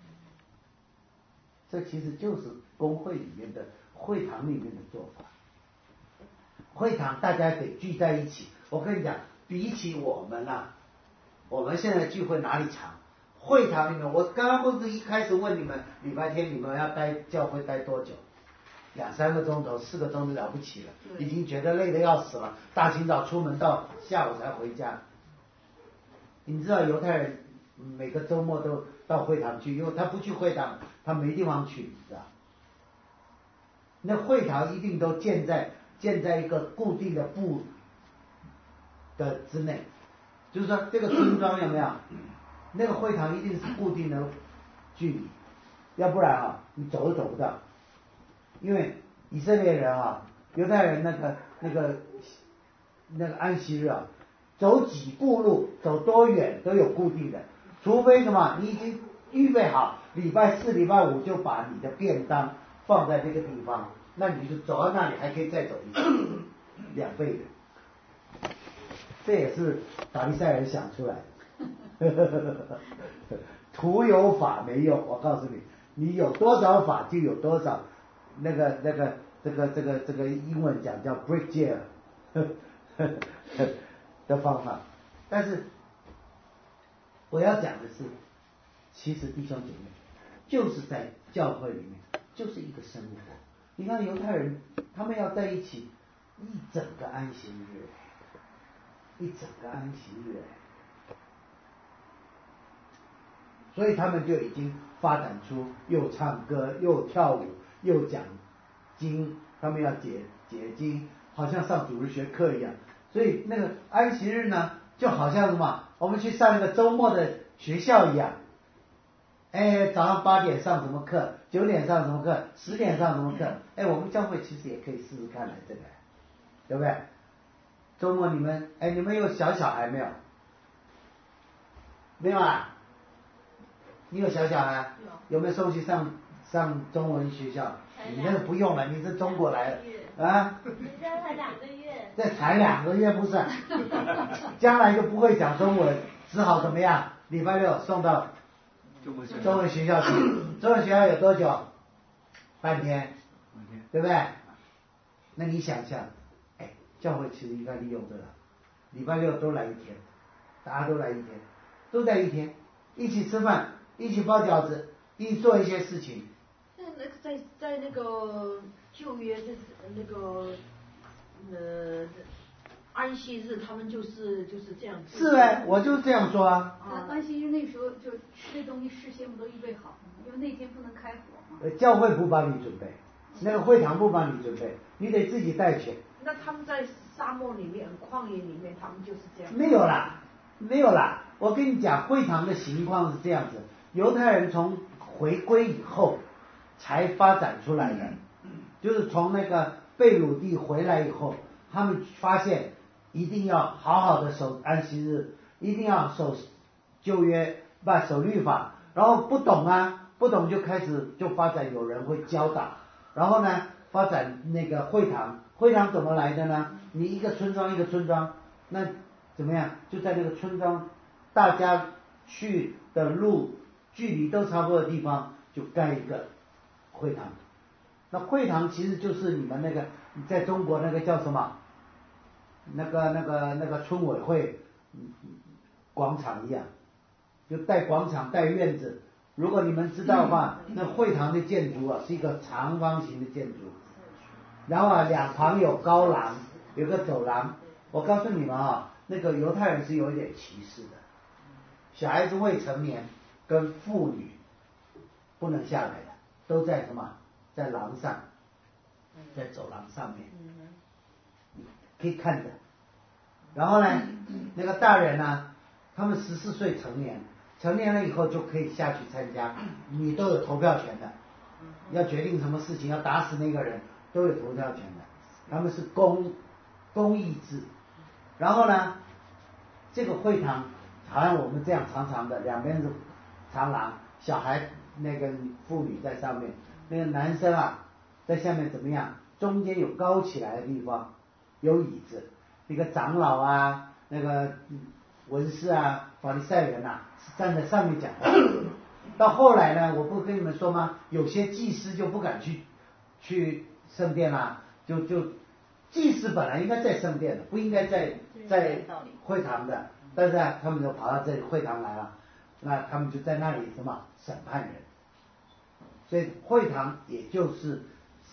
这其实就是公会里面的会堂里面的做法。会堂大家得聚在一起，我跟你讲，比起我们啊，我们现在聚会哪里长？会堂里面，我刚刚不是一开始问你们，礼拜天你们要待教会待多久？ 两三个钟头、四个钟头了不起了，已经觉得累得要死了，大清早出门到下午才回家。你知道犹太人每个周末都到会堂去，因为他不去会堂，他没地方去，知道？那会堂一定都建在建在一个固定的部的之内，就是说这个村庄有没有？那个会堂一定是固定的距离，要不然啊，你走都走不到。因为以色列人啊，犹太人那个那个那个安息日啊，走几步路，走多远都有固定的，除非什么，你已经预备好，礼拜四、礼拜五就把你的便当放在那个地方，那你就走到那里还可以再走一次，两倍的。这也是法利赛人想出来的。徒有法没用，我告诉你，你有多少法就有多少那个那个这个这个这个英文讲叫 break jail 的方法。但是我要讲的是，其实弟兄姐妹就是在教会里面就是一个生活。你看犹太人他们要在一起一整个安息日，一整个安息日，所以他们就已经发展出又唱歌又跳舞又讲经，他们要解解经，好像上主日学课一样。所以那个安息日呢，就好像什么，我们去上一个周末的学校一样。哎，早上八点上什么课，九点上什么课，十点上什么课。哎，我们教会其实也可以试试看来这个，对不对？周末你们，哎，你们有小小孩没有？没有啊？你有小小孩？有没有送去上上中文学校？你那个不用了，你是中国来的啊？ 人家才两个月。 这才两个月不是？将来就不会讲中文，只好怎么样？礼拜六送到中文学校去。中文学校有多久？半天，对不对？那你想想，哎，教会其实应该利用这个，礼拜六都来一天，大家都来一天，都在一天，一起吃饭，一起包饺子，一起做一些事情。 那那个在在那个旧约就是那个呃安息日，他们就是就是这样。 是哎，我就这样说啊。 啊，安息日那时候就吃的东西事先不都预备好，因为那天不能开火嘛。 呃，教会不帮你准备，那个会堂不帮你准备，你得自己带去。 那他们在沙漠里面、旷野里面，他们就是这样。 没有啦，没有啦。我跟你讲，会堂的情况是这样子：犹太人从回归以后才发展出来的，就是从那个被掳地回来以后，他们发现一定要好好的守安息日，一定要守旧约，不守律法。然后不懂啊，不懂就开始就发展有人会教导，然后呢发展那个会堂。会堂怎么来的呢？你一个村庄一个村庄，那怎么样？就在那个村庄大家去的路距离都差不多的地方，就盖一个会堂。那会堂其实就是你们那个在中国那个叫什么？那个那个那个村委会广场一样，就带广场带院子。如果你们知道的话，那会堂的建筑啊是一个长方形的建筑。然后啊，两旁有高廊，有个走廊。我告诉你们啊，那个犹太人是有一点歧视的，小孩子未成年跟妇女不能下来的，都在什么？在廊上，在走廊上面，可以看着。然后呢，那个大人呢、啊，他们十四岁成年，成年了以后就可以下去参加，你都有投票权的，要决定什么事情，要打死那个人。都有投票权的，他们是公公益制。然后呢，这个会堂好像我们这样长长的，两边是长廊，小孩那个妇女在上面，那个男生啊在下面怎么样？中间有高起来的地方，有椅子，那个长老啊，那个文士啊，法利赛人啊是站在上面讲的。到后来呢，我不跟你们说吗？有些祭司就不敢去去圣殿啦、啊，就就祭司本来应该在圣殿的，不应该在在会堂的，但是啊，他们就跑到这里会堂来了，那他们就在那里什么审判人，所以会堂也就是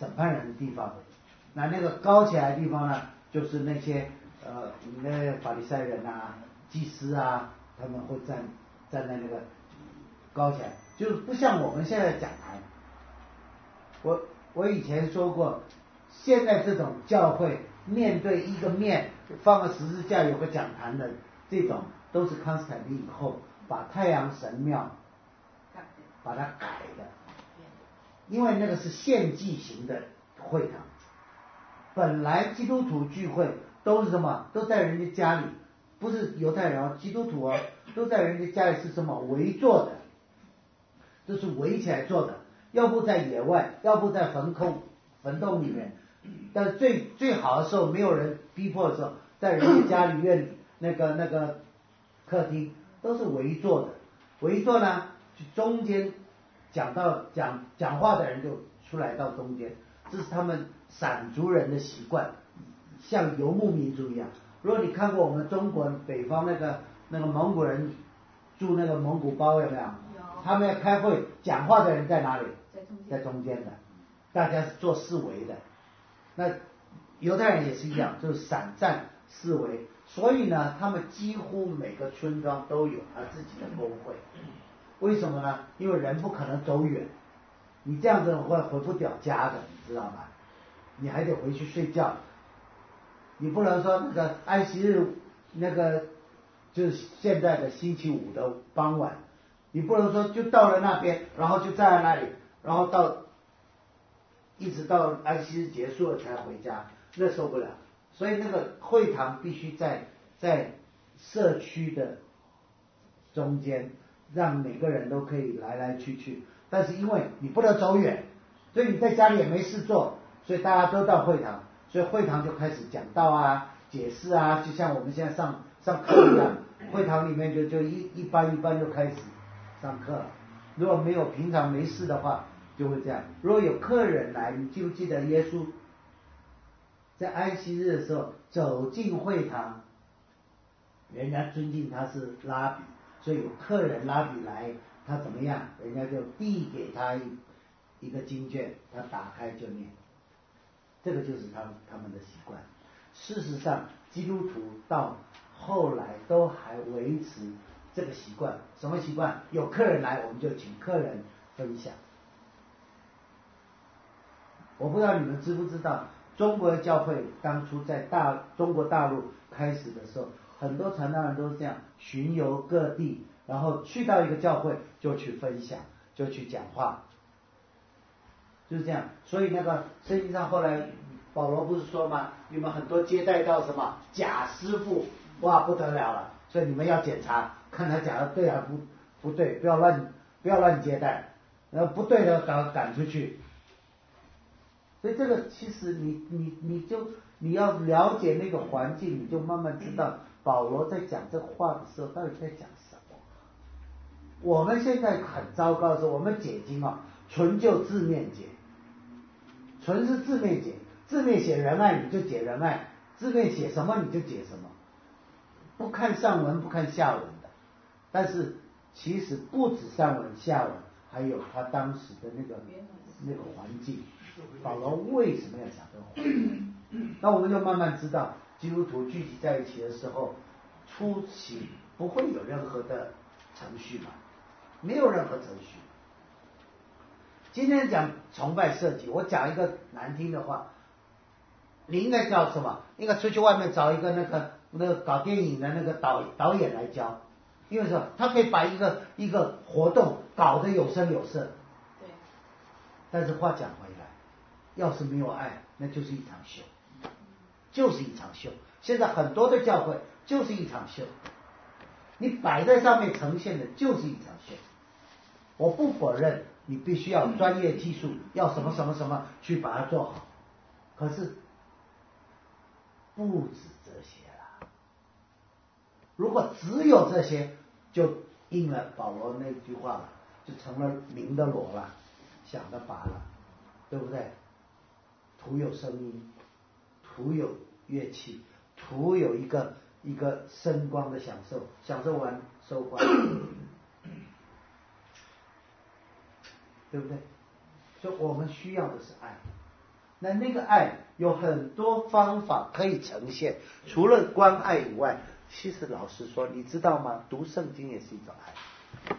审判人的地方，那那个高起来的地方呢，就是那些呃那法利赛人啊、祭司啊，他们会站站在那个高起来，就是不像我们现在讲台。我我以前说过，现在这种教会面对一个面放个十字架有个讲坛的这种，都是康斯坦丁以后把太阳神庙把它改的，因为那个是献祭型的会堂。本来基督徒聚会都是什么？都在人家家里，不是犹太人哦，基督徒哦，都在人家家里是什么？围坐的，都是围起来坐的，要不在野外，要不在坟空坟洞里面。但是最最好的时候，没有人逼迫的时候，在人家家里院那个那个客厅都是围坐的。围坐呢，就中间讲到讲讲话的人就出来到中间，这是他们闪族人的习惯，像游牧民族一样。如果你看过我们中国北方那个那个蒙古人住那个蒙古包有没有？他们要开会，讲话的人在哪里？在中间的，大家是做四围的。那犹太人也是一样，就是散站四围。所以呢，他们几乎每个村庄都有他自己的工会。为什么呢？因为人不可能走远，你这样子会回不了家的，你知道吗？你还得回去睡觉。你不能说那个安息日那个就是现在的星期五的傍晚，你不能说就到了那边，然后就站在那里，然后到一直到安息日结束了才回家，那受不了。所以那个会堂必须在在社区的中间，让每个人都可以来来去去。但是因为你不能走远，所以你在家里也没事做，所以大家都到会堂，所以会堂就开始讲道啊、解释啊，就像我们现在上上课一样，会堂里面就就一一班一班就开始上课了。如果没有平常没事的话，就会这样。如果有客人来，你记不记得耶稣在安息日的时候走进会堂，人家尊敬他是拉比，所以有客人拉比来，他怎么样？人家就递给他一一个经卷，他打开就念。这个就是他们他们的习惯。事实上，基督徒到后来都还维持这个习惯。什么习惯？有客人来，我们就请客人分享。我不知道你们知不知道，中国的教会当初在大中国大陆开始的时候，很多传道人都是这样巡游各地，然后去到一个教会就去分享，就去讲话，就是这样。所以那个圣经上后来保罗不是说吗？你们很多接待到什么假师傅，哇不得了了，所以你们要检查，看他讲的对还不不对，不要乱不要乱接待，然后不对的赶赶出去。所以这个其实你你你就你要了解那个环境，你就慢慢知道保罗在讲这话的时候到底在讲什么。我们现在很糟糕的是，我们解经啊，纯就字面解，纯是字面解，字面写仁爱你就解仁爱，字面写什么你就解什么，不看上文不看下文的。但是其实不止上文下文，还有他当时的那个那个环境。保罗为什么要讲这个话？那我们就慢慢知道，基督徒聚集在一起的时候，初期不会有任何的程序嘛，没有任何程序。今天讲崇拜设计，我讲一个难听的话，你应该叫什么？应该出去外面找一个那个那个搞电影的那个导导演来教，因为什么？他可以把一个一个活动搞得有声有色。 对。 但是话讲回来，要是没有爱，那就是一场秀，就是一场秀。现在很多的教会就是一场秀，你摆在上面呈现的就是一场秀。我不否认你必须要专业技术，要什么什么什么去把它做好，可是不止这些啦。如果只有这些，就应了保罗那句话了，就成了明的罗了，想的拔了，对不对？徒有声音，徒有乐器，徒有一个一个声光的享受，享受完收官，对不对？所以我们需要的是爱。 那那个爱有很多方法可以呈现，除了关爱以外，其实老实说，你知道吗？读圣经也是一种爱。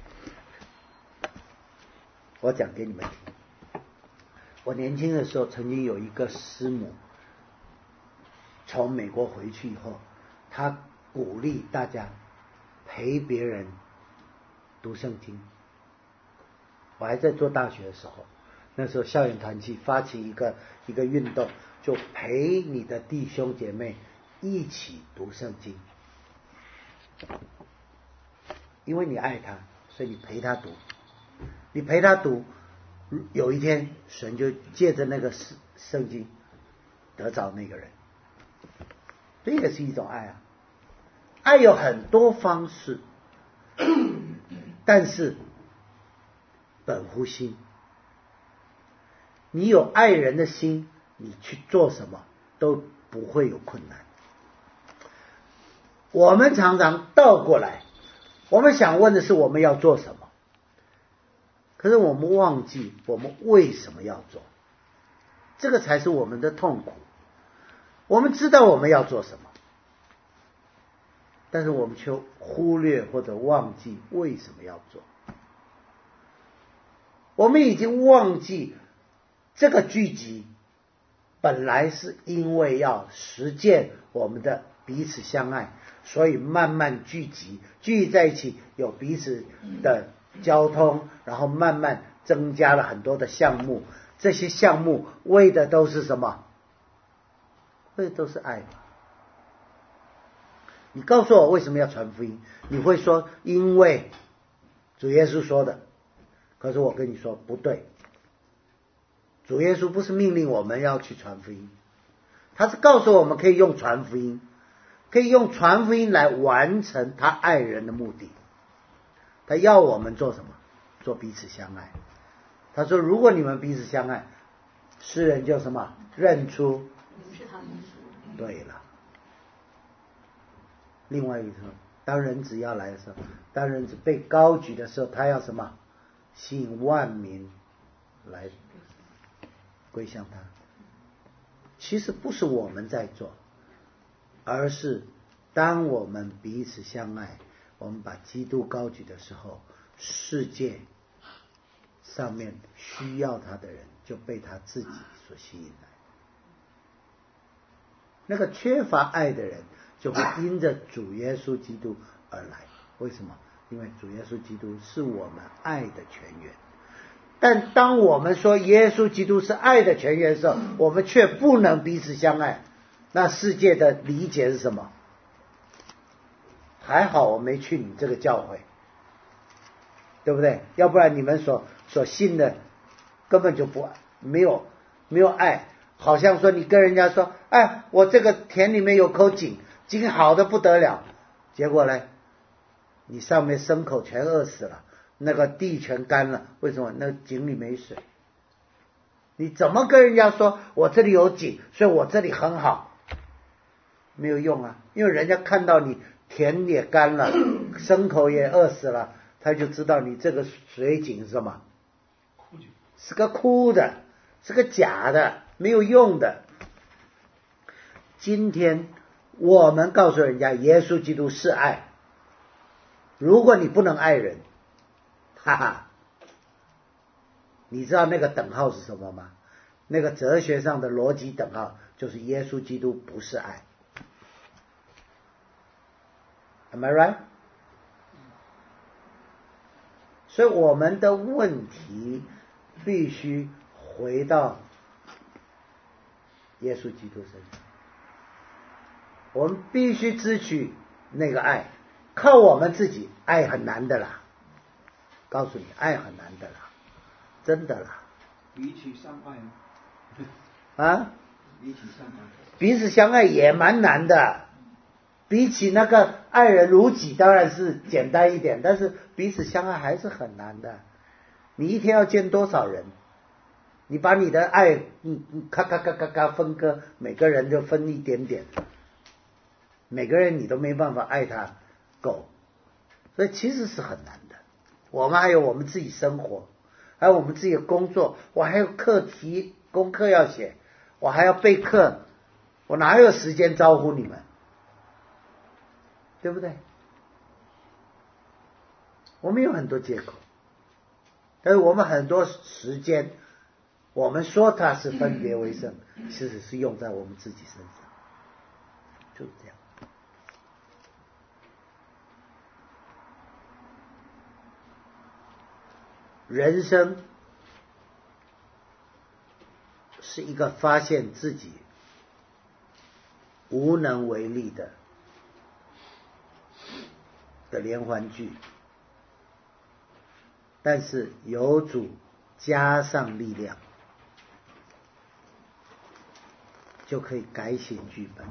我讲给你们听。我年轻的时候，曾经有一个师母从美国回去以后，她鼓励大家陪别人读圣经。我还在做大学的时候，那时候校园团契发起一个一个运动，就陪你的弟兄姐妹一起读圣经，因为你爱他，所以你陪他读，你陪他读，有一天神就借着那个圣经得着那个人，这也是一种爱啊。爱有很多方式，但是本乎心。你有爱人的心，你去做什么都不会有困难。我们常常倒过来，我们想问的是我们要做什么，可是我们忘记我们为什么要做，这个才是我们的痛苦。我们知道我们要做什么，但是我们却忽略或者忘记为什么要做。我们已经忘记这个聚集本来是因为要实践我们的彼此相爱，所以慢慢聚集，聚集在一起，有彼此的交通，然后慢慢增加了很多的项目。这些项目为的都是什么？为的都是爱。你告诉我为什么要传福音？你会说因为主耶稣说的。可是我跟你说不对，主耶稣不是命令我们要去传福音，他是告诉我们可以用传福音，可以用传福音来完成他爱人的目的。他要我们做什么？做彼此相爱。他说如果你们彼此相爱，世人就什么？认出是他们。 对了。另外一个，当人子要来的时候，当人子被高举的时候，他要什么？吸引万民来归向他。其实不是我们在做，而是当我们彼此相爱，我们把基督高举的时候，世界上面需要他的人就被他自己所吸引来。那个缺乏爱的人就会因着主耶稣基督而来。为什么？因为主耶稣基督是我们爱的泉源。但当我们说耶稣基督是爱的泉源的时候，我们却不能彼此相爱，那世界的理解是什么？还好我没去你这个教会，对不对？要不然你们所所信的根本就不没有没有爱。好像说你跟人家说，哎，我这个田里面有口井，井好的不得了，结果呢，你上面牲口全饿死了，那个地全干了，为什么？那个井里没水。你怎么跟人家说我这里有井，所以我这里很好？没有用啊，因为人家看到你田也干了，牲口也饿死了，他就知道你这个水井是什么？是个枯的，是个假的，没有用的。今天我们告诉人家耶稣基督是爱，如果你不能爱人，哈哈，你知道那个等号是什么吗？那个哲学上的逻辑等号就是耶稣基督不是爱。 Am I right？ 所以我们的问题必须回到耶稣基督身上，我们必须支取那个爱，靠我们自己爱很难的啦，告诉你爱很难的啦，真的啦。 彼此相爱啊， 彼此相爱， 彼此相爱也蛮难的，比起那个爱人如己当然是简单一点，但是彼此相爱还是很难的。你一天要见多少人？你把你的爱嗯嗯咔咔咔咔咔分割，每个人就分一点点，每个人你都没办法爱他够，所以其实是很难的。我们还有我们自己生活，还有我们自己的工作，我还有课题功课要写，我还要备课，我哪有时间招呼你们？对不对？我们有很多借口，但是我们很多时间，我们说它是分别为圣，其实是用在我们自己身上，就是这样。人生是一个发现自己无能为力的的连环剧，但是有主加上力量，就可以改写剧本。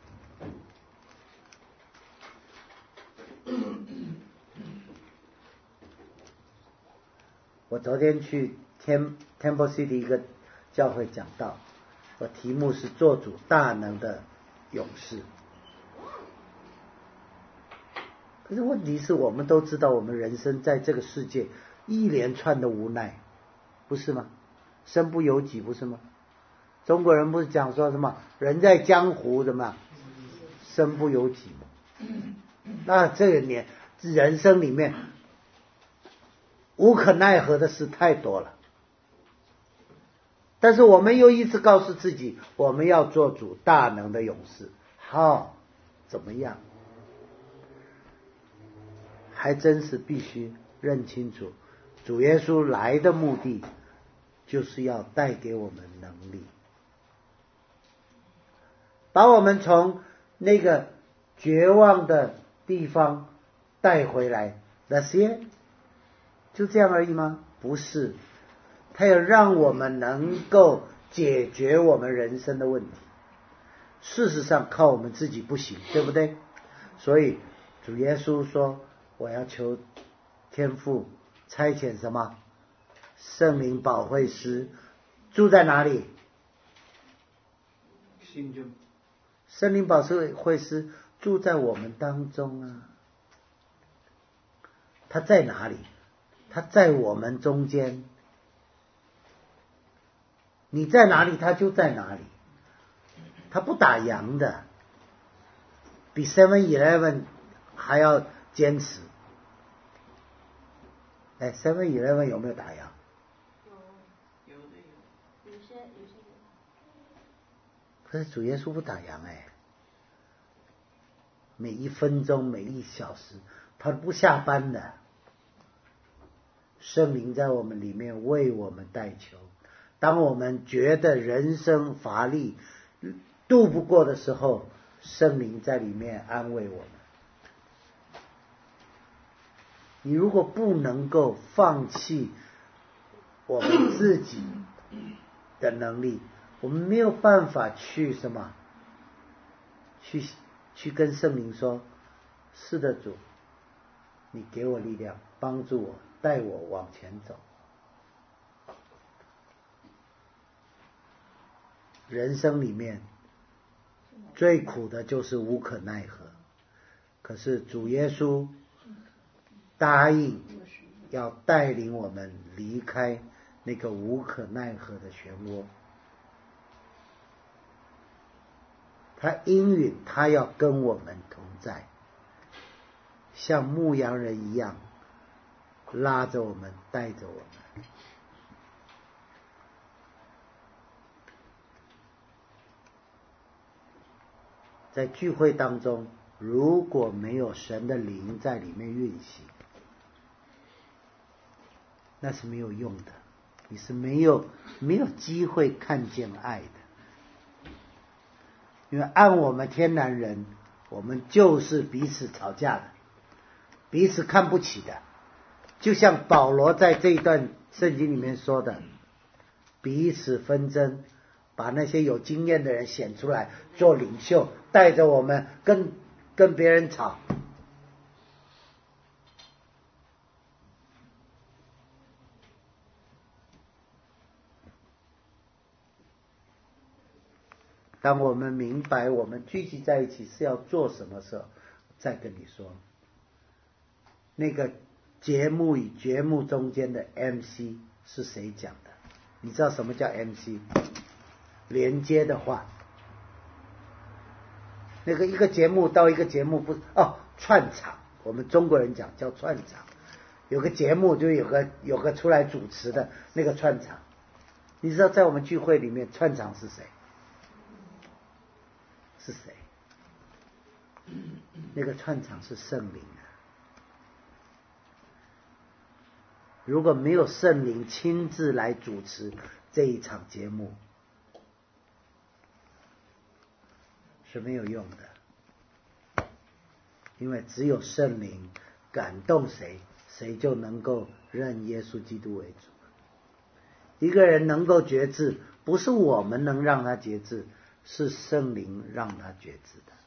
我昨天去 Tem Temple City 一个教会讲道，我题目是做主大能的勇士。可是问题是我们都知道，我们人生在这个世界一连串的无奈，不是吗？身不由己，不是吗？中国人不是讲说什么人在江湖什么身不由己吗？那这个年人生里面无可奈何的事太多了，但是我们又一直告诉自己，我们要做主大能的勇士。好，怎么样？还真是必须认清楚，主耶稣来的目的就是要带给我们能力，把我们从那个绝望的地方带回来。那些就这样而已吗？不是，他要让我们能够解决我们人生的问题。事实上靠我们自己不行，对不对？所以主耶稣说，我要求天父差遣什么？圣灵保惠师住在哪里？ 心中。 圣灵保惠师住在我们当中啊。他在哪里？他在我们中间。你在哪里，他就在哪里。他不打烊的，比 seven eleven 还要坚持。哎 ，seven eleven 有没有打烊？ 有，有的有，有些有些有。 可是主耶稣不打烊哎，每一分钟每一小时他不下班的。圣灵在我们里面为我们代求，当我们觉得人生乏力渡不过的时候，圣灵在里面安慰我们。你如果不能够放弃我们自己的能力，我们没有办法去什么去去跟圣灵说，是的主，你给我力量，帮助我，带我往前走。人生里面最苦的就是无可奈何，可是主耶稣答应要带领我们离开那个无可奈何的漩涡，他应允他要跟我们同在，像牧羊人一样拉着我们，带着我们。在聚会当中，如果没有神的灵在里面运行，那是没有用的，你是没有没有机会看见爱的。因为按我们天然人，我们就是彼此吵架的，彼此看不起的。就像保罗在这一段圣经里面说的，彼此纷争，把那些有经验的人选出来做领袖，带着我们跟跟别人吵。当我们明白我们聚集在一起是要做什么时候，再跟你说，那个节目与节目中间的 M C 是谁讲的？ 你知道什么叫 M C？ 连接的话，那个一个节目到一个节目不哦串场，我们中国人讲叫串场，有个节目就有个有个出来主持的那个串场。你知道在我们聚会里面串场是谁？是谁？那个串场是圣灵啊！如果没有圣灵亲自来主持这一场节目，是没有用的。因为只有圣灵感动谁，谁就能够认耶稣基督为主。一个人能够觉知，不是我们能让他觉知，是圣灵让他觉知的。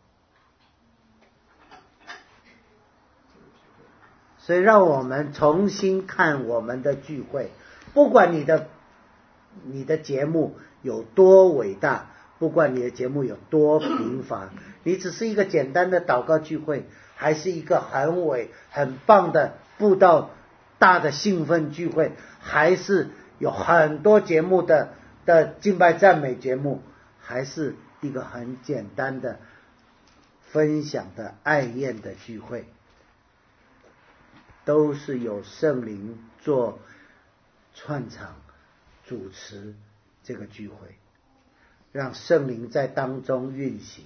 所以让我们重新看我们的聚会，不管你的你的节目有多伟大，不管你的节目有多平凡，你只是一个简单的祷告聚会，还是一个很伟很棒的布道大的兴奋聚会，还是有很多节目的的敬拜赞美节目，还是一个很简单的分享的爱宴的聚会，都是有圣灵做串场主持这个聚会，让圣灵在当中运行。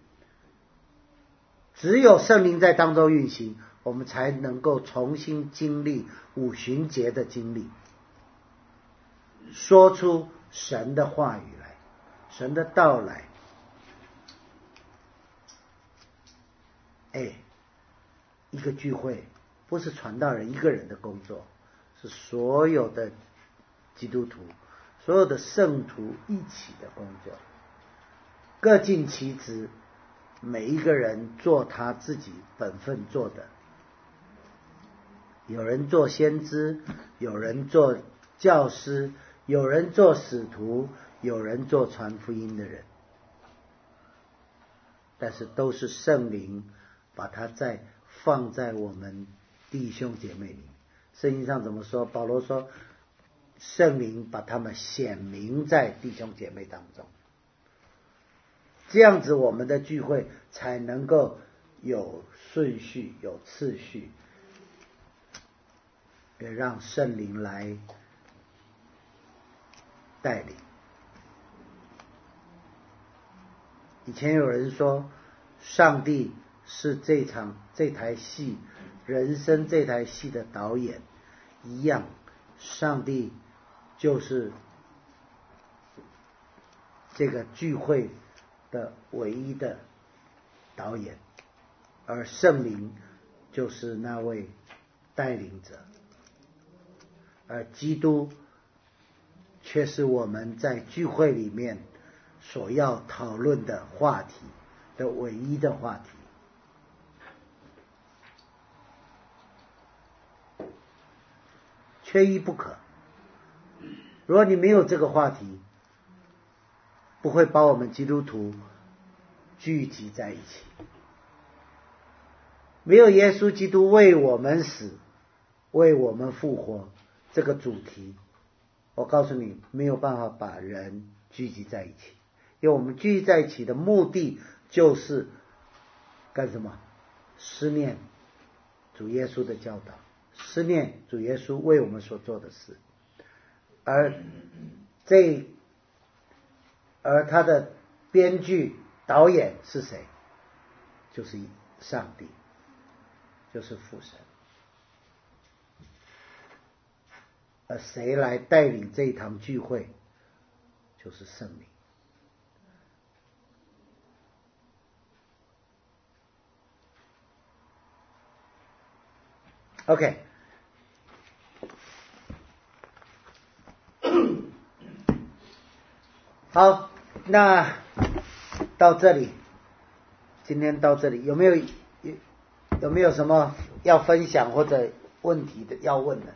只有圣灵在当中运行，我们才能够重新经历五旬节的经历，说出神的话语来，神的道来。哎，一个聚会不是传道人一个人的工作，是所有的基督徒、所有的圣徒一起的工作，各尽其职，每一个人做他自己本分做的。有人做先知，有人做教师，有人做使徒，有人做传福音的人，但是都是圣灵把它在放在我们弟兄姐妹里。圣经上怎么说？保罗说圣灵把他们显明在弟兄姐妹当中，这样子我们的聚会才能够有顺序有次序，也让圣灵来带领。以前有人说上帝是这场这台戏人生这台戏的导演一样，上帝就是这个聚会的唯一的导演，而圣灵就是那位带领者，而基督却是我们在聚会里面所要讨论的话题的唯一的话题。缺一不可。如果你没有这个话题，不会把我们基督徒聚集在一起。没有耶稣基督为我们死，为我们复活这个主题，我告诉你没有办法把人聚集在一起。因为我们聚集在一起的目的就是干什么？思念主耶稣的教导，思念主耶稣为我们所做的事。而这而他的编剧导演是谁？就是上帝，就是父神。而谁来带领这一堂聚会？就是圣灵。OK， 好，那到这里，今天到这里，有没有有有没有什么要分享或者问题的要问的？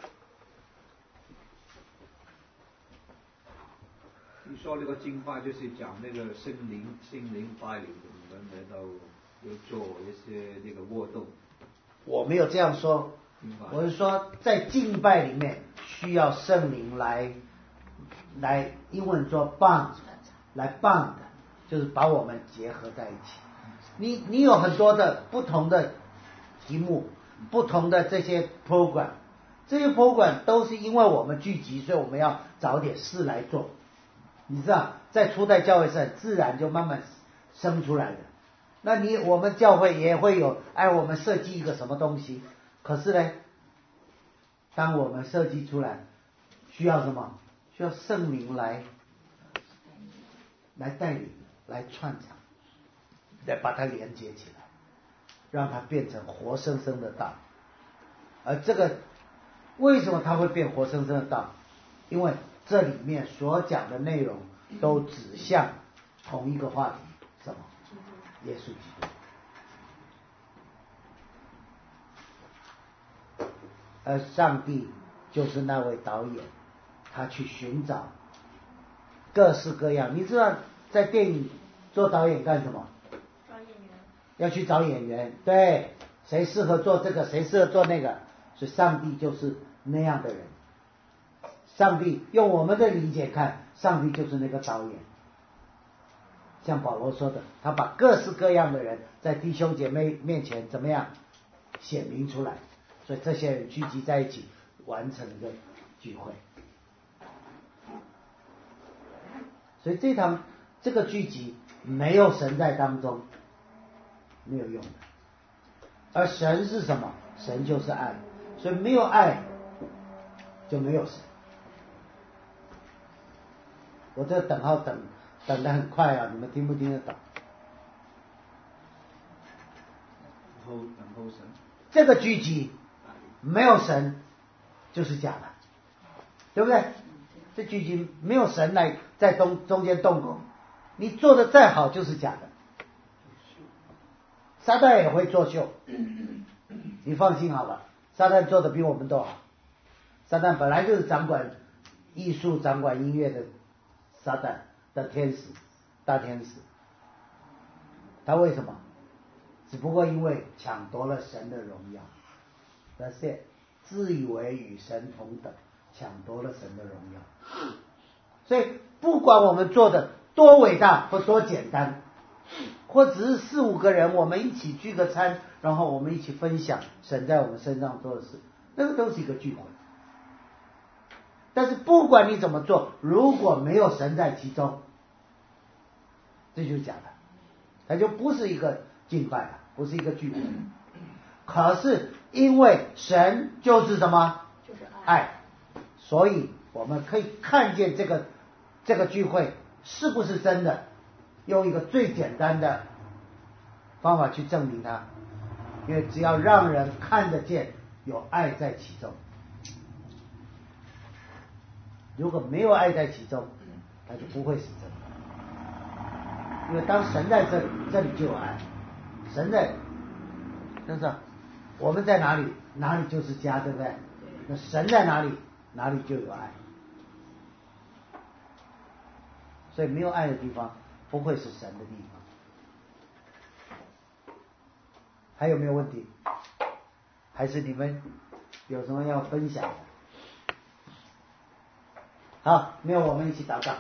你说那个敬拜就是讲那个圣灵圣灵带领我们来到要做一些那个活动。 我没有这样说，我是说在敬拜里面需要圣灵来来英文说 bond， 来 bond， 就是把我们结合在一起。你你有很多的不同的题目，不同的这些 program， 这些 program 都是因为我们聚集，所以我们要找点事来做。你知道，在初代教会是很自然就慢慢生出来的。那你我们教会也会有，哎，我们设计一个什么东西，可是呢，当我们设计出来，需要什么？需要圣灵来来带领，来串场，来把它连接起来，让它变成活生生的道。而这个为什么它会变活生生的道？因为这里面所讲的内容都指向同一个话题，什么？耶稣基督。而上帝就是那位导演，他去寻找各式各样。你知道在电影做导演干什么？ 找演员。 要去找演员，对，谁适合做这个，谁适合做那个，所以上帝就是那样的人。上帝用我们的理解看，上帝就是那个导演。像保罗说的，他把各式各样的人在弟兄姐妹面前怎么样显明出来，所以这些人聚集在一起，完成一个聚会。所以这场这个聚集没有神在当中，没有用的。而神是什么？神就是爱，所以没有爱就没有神。我这等号等等得很快啊，你们听不听得懂？ 后等候神。 这个聚集没有神就是假的，对不对？这聚集没有神来在中中间动工，你做的再好就是假的。撒旦也会作秀，你放心好了，撒旦做的比我们都好。撒旦本来就是掌管艺术、掌管音乐的撒旦的天使，大天使。他为什么？只不过因为抢夺了神的荣耀，但是自以为与神同等，抢夺了神的荣耀。所以不管我们做的多伟大或多简单，或只是四五个人我们一起聚个餐，然后我们一起分享神在我们身上做的事，那个都是一个聚会。但是不管你怎么做，如果没有神在其中，这就是假的，它就不是一个敬拜了，不是一个聚会。可是因为神就是什么？ 就是爱，爱，所以我们可以看见这个这个聚会是不是真的，用一个最简单的方法去证明它，因为只要让人看得见有爱在其中。如果没有爱在其中，它就不会是真的。因为当神在这里，这里就有爱。神在，真是我们在哪里，哪里就是家，对不对？那神在哪里，哪里就有爱。所以没有爱的地方，不会是神的地方。还有没有问题？还是你们有什么要分享的？好，没有我们一起祷告。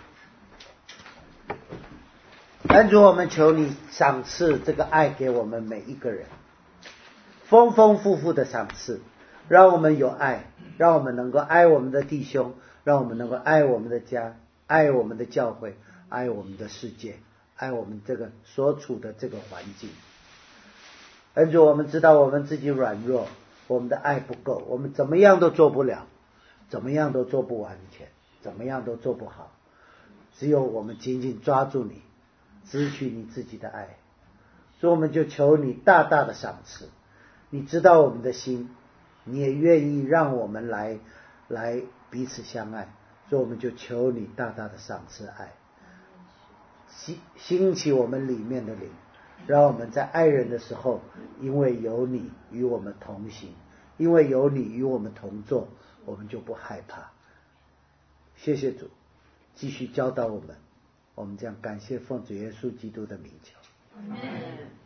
恩主，我们求你赏赐这个爱给我们每一个人，丰丰富富的赏赐，让我们有爱，让我们能够爱我们的弟兄，让我们能够爱我们的家，爱我们的教会，爱我们的世界，爱我们这个所处的这个环境。恩主，我们知道我们自己软弱，我们的爱不够，我们怎么样都做不了，怎么样都做不完全，怎么样都做不好，只有我们紧紧抓住你，支取你自己的爱。所以我们就求你大大的赏赐，你知道我们的心，你也愿意让我们来来彼此相爱，所以我们就求你大大的赏赐爱，兴兴起我们里面的灵，让我们在爱人的时候，因为有你与我们同行，因为有你与我们同坐，我们就不害怕。谢谢主，继续教导我们，我们这样感谢奉主耶稣基督的名求。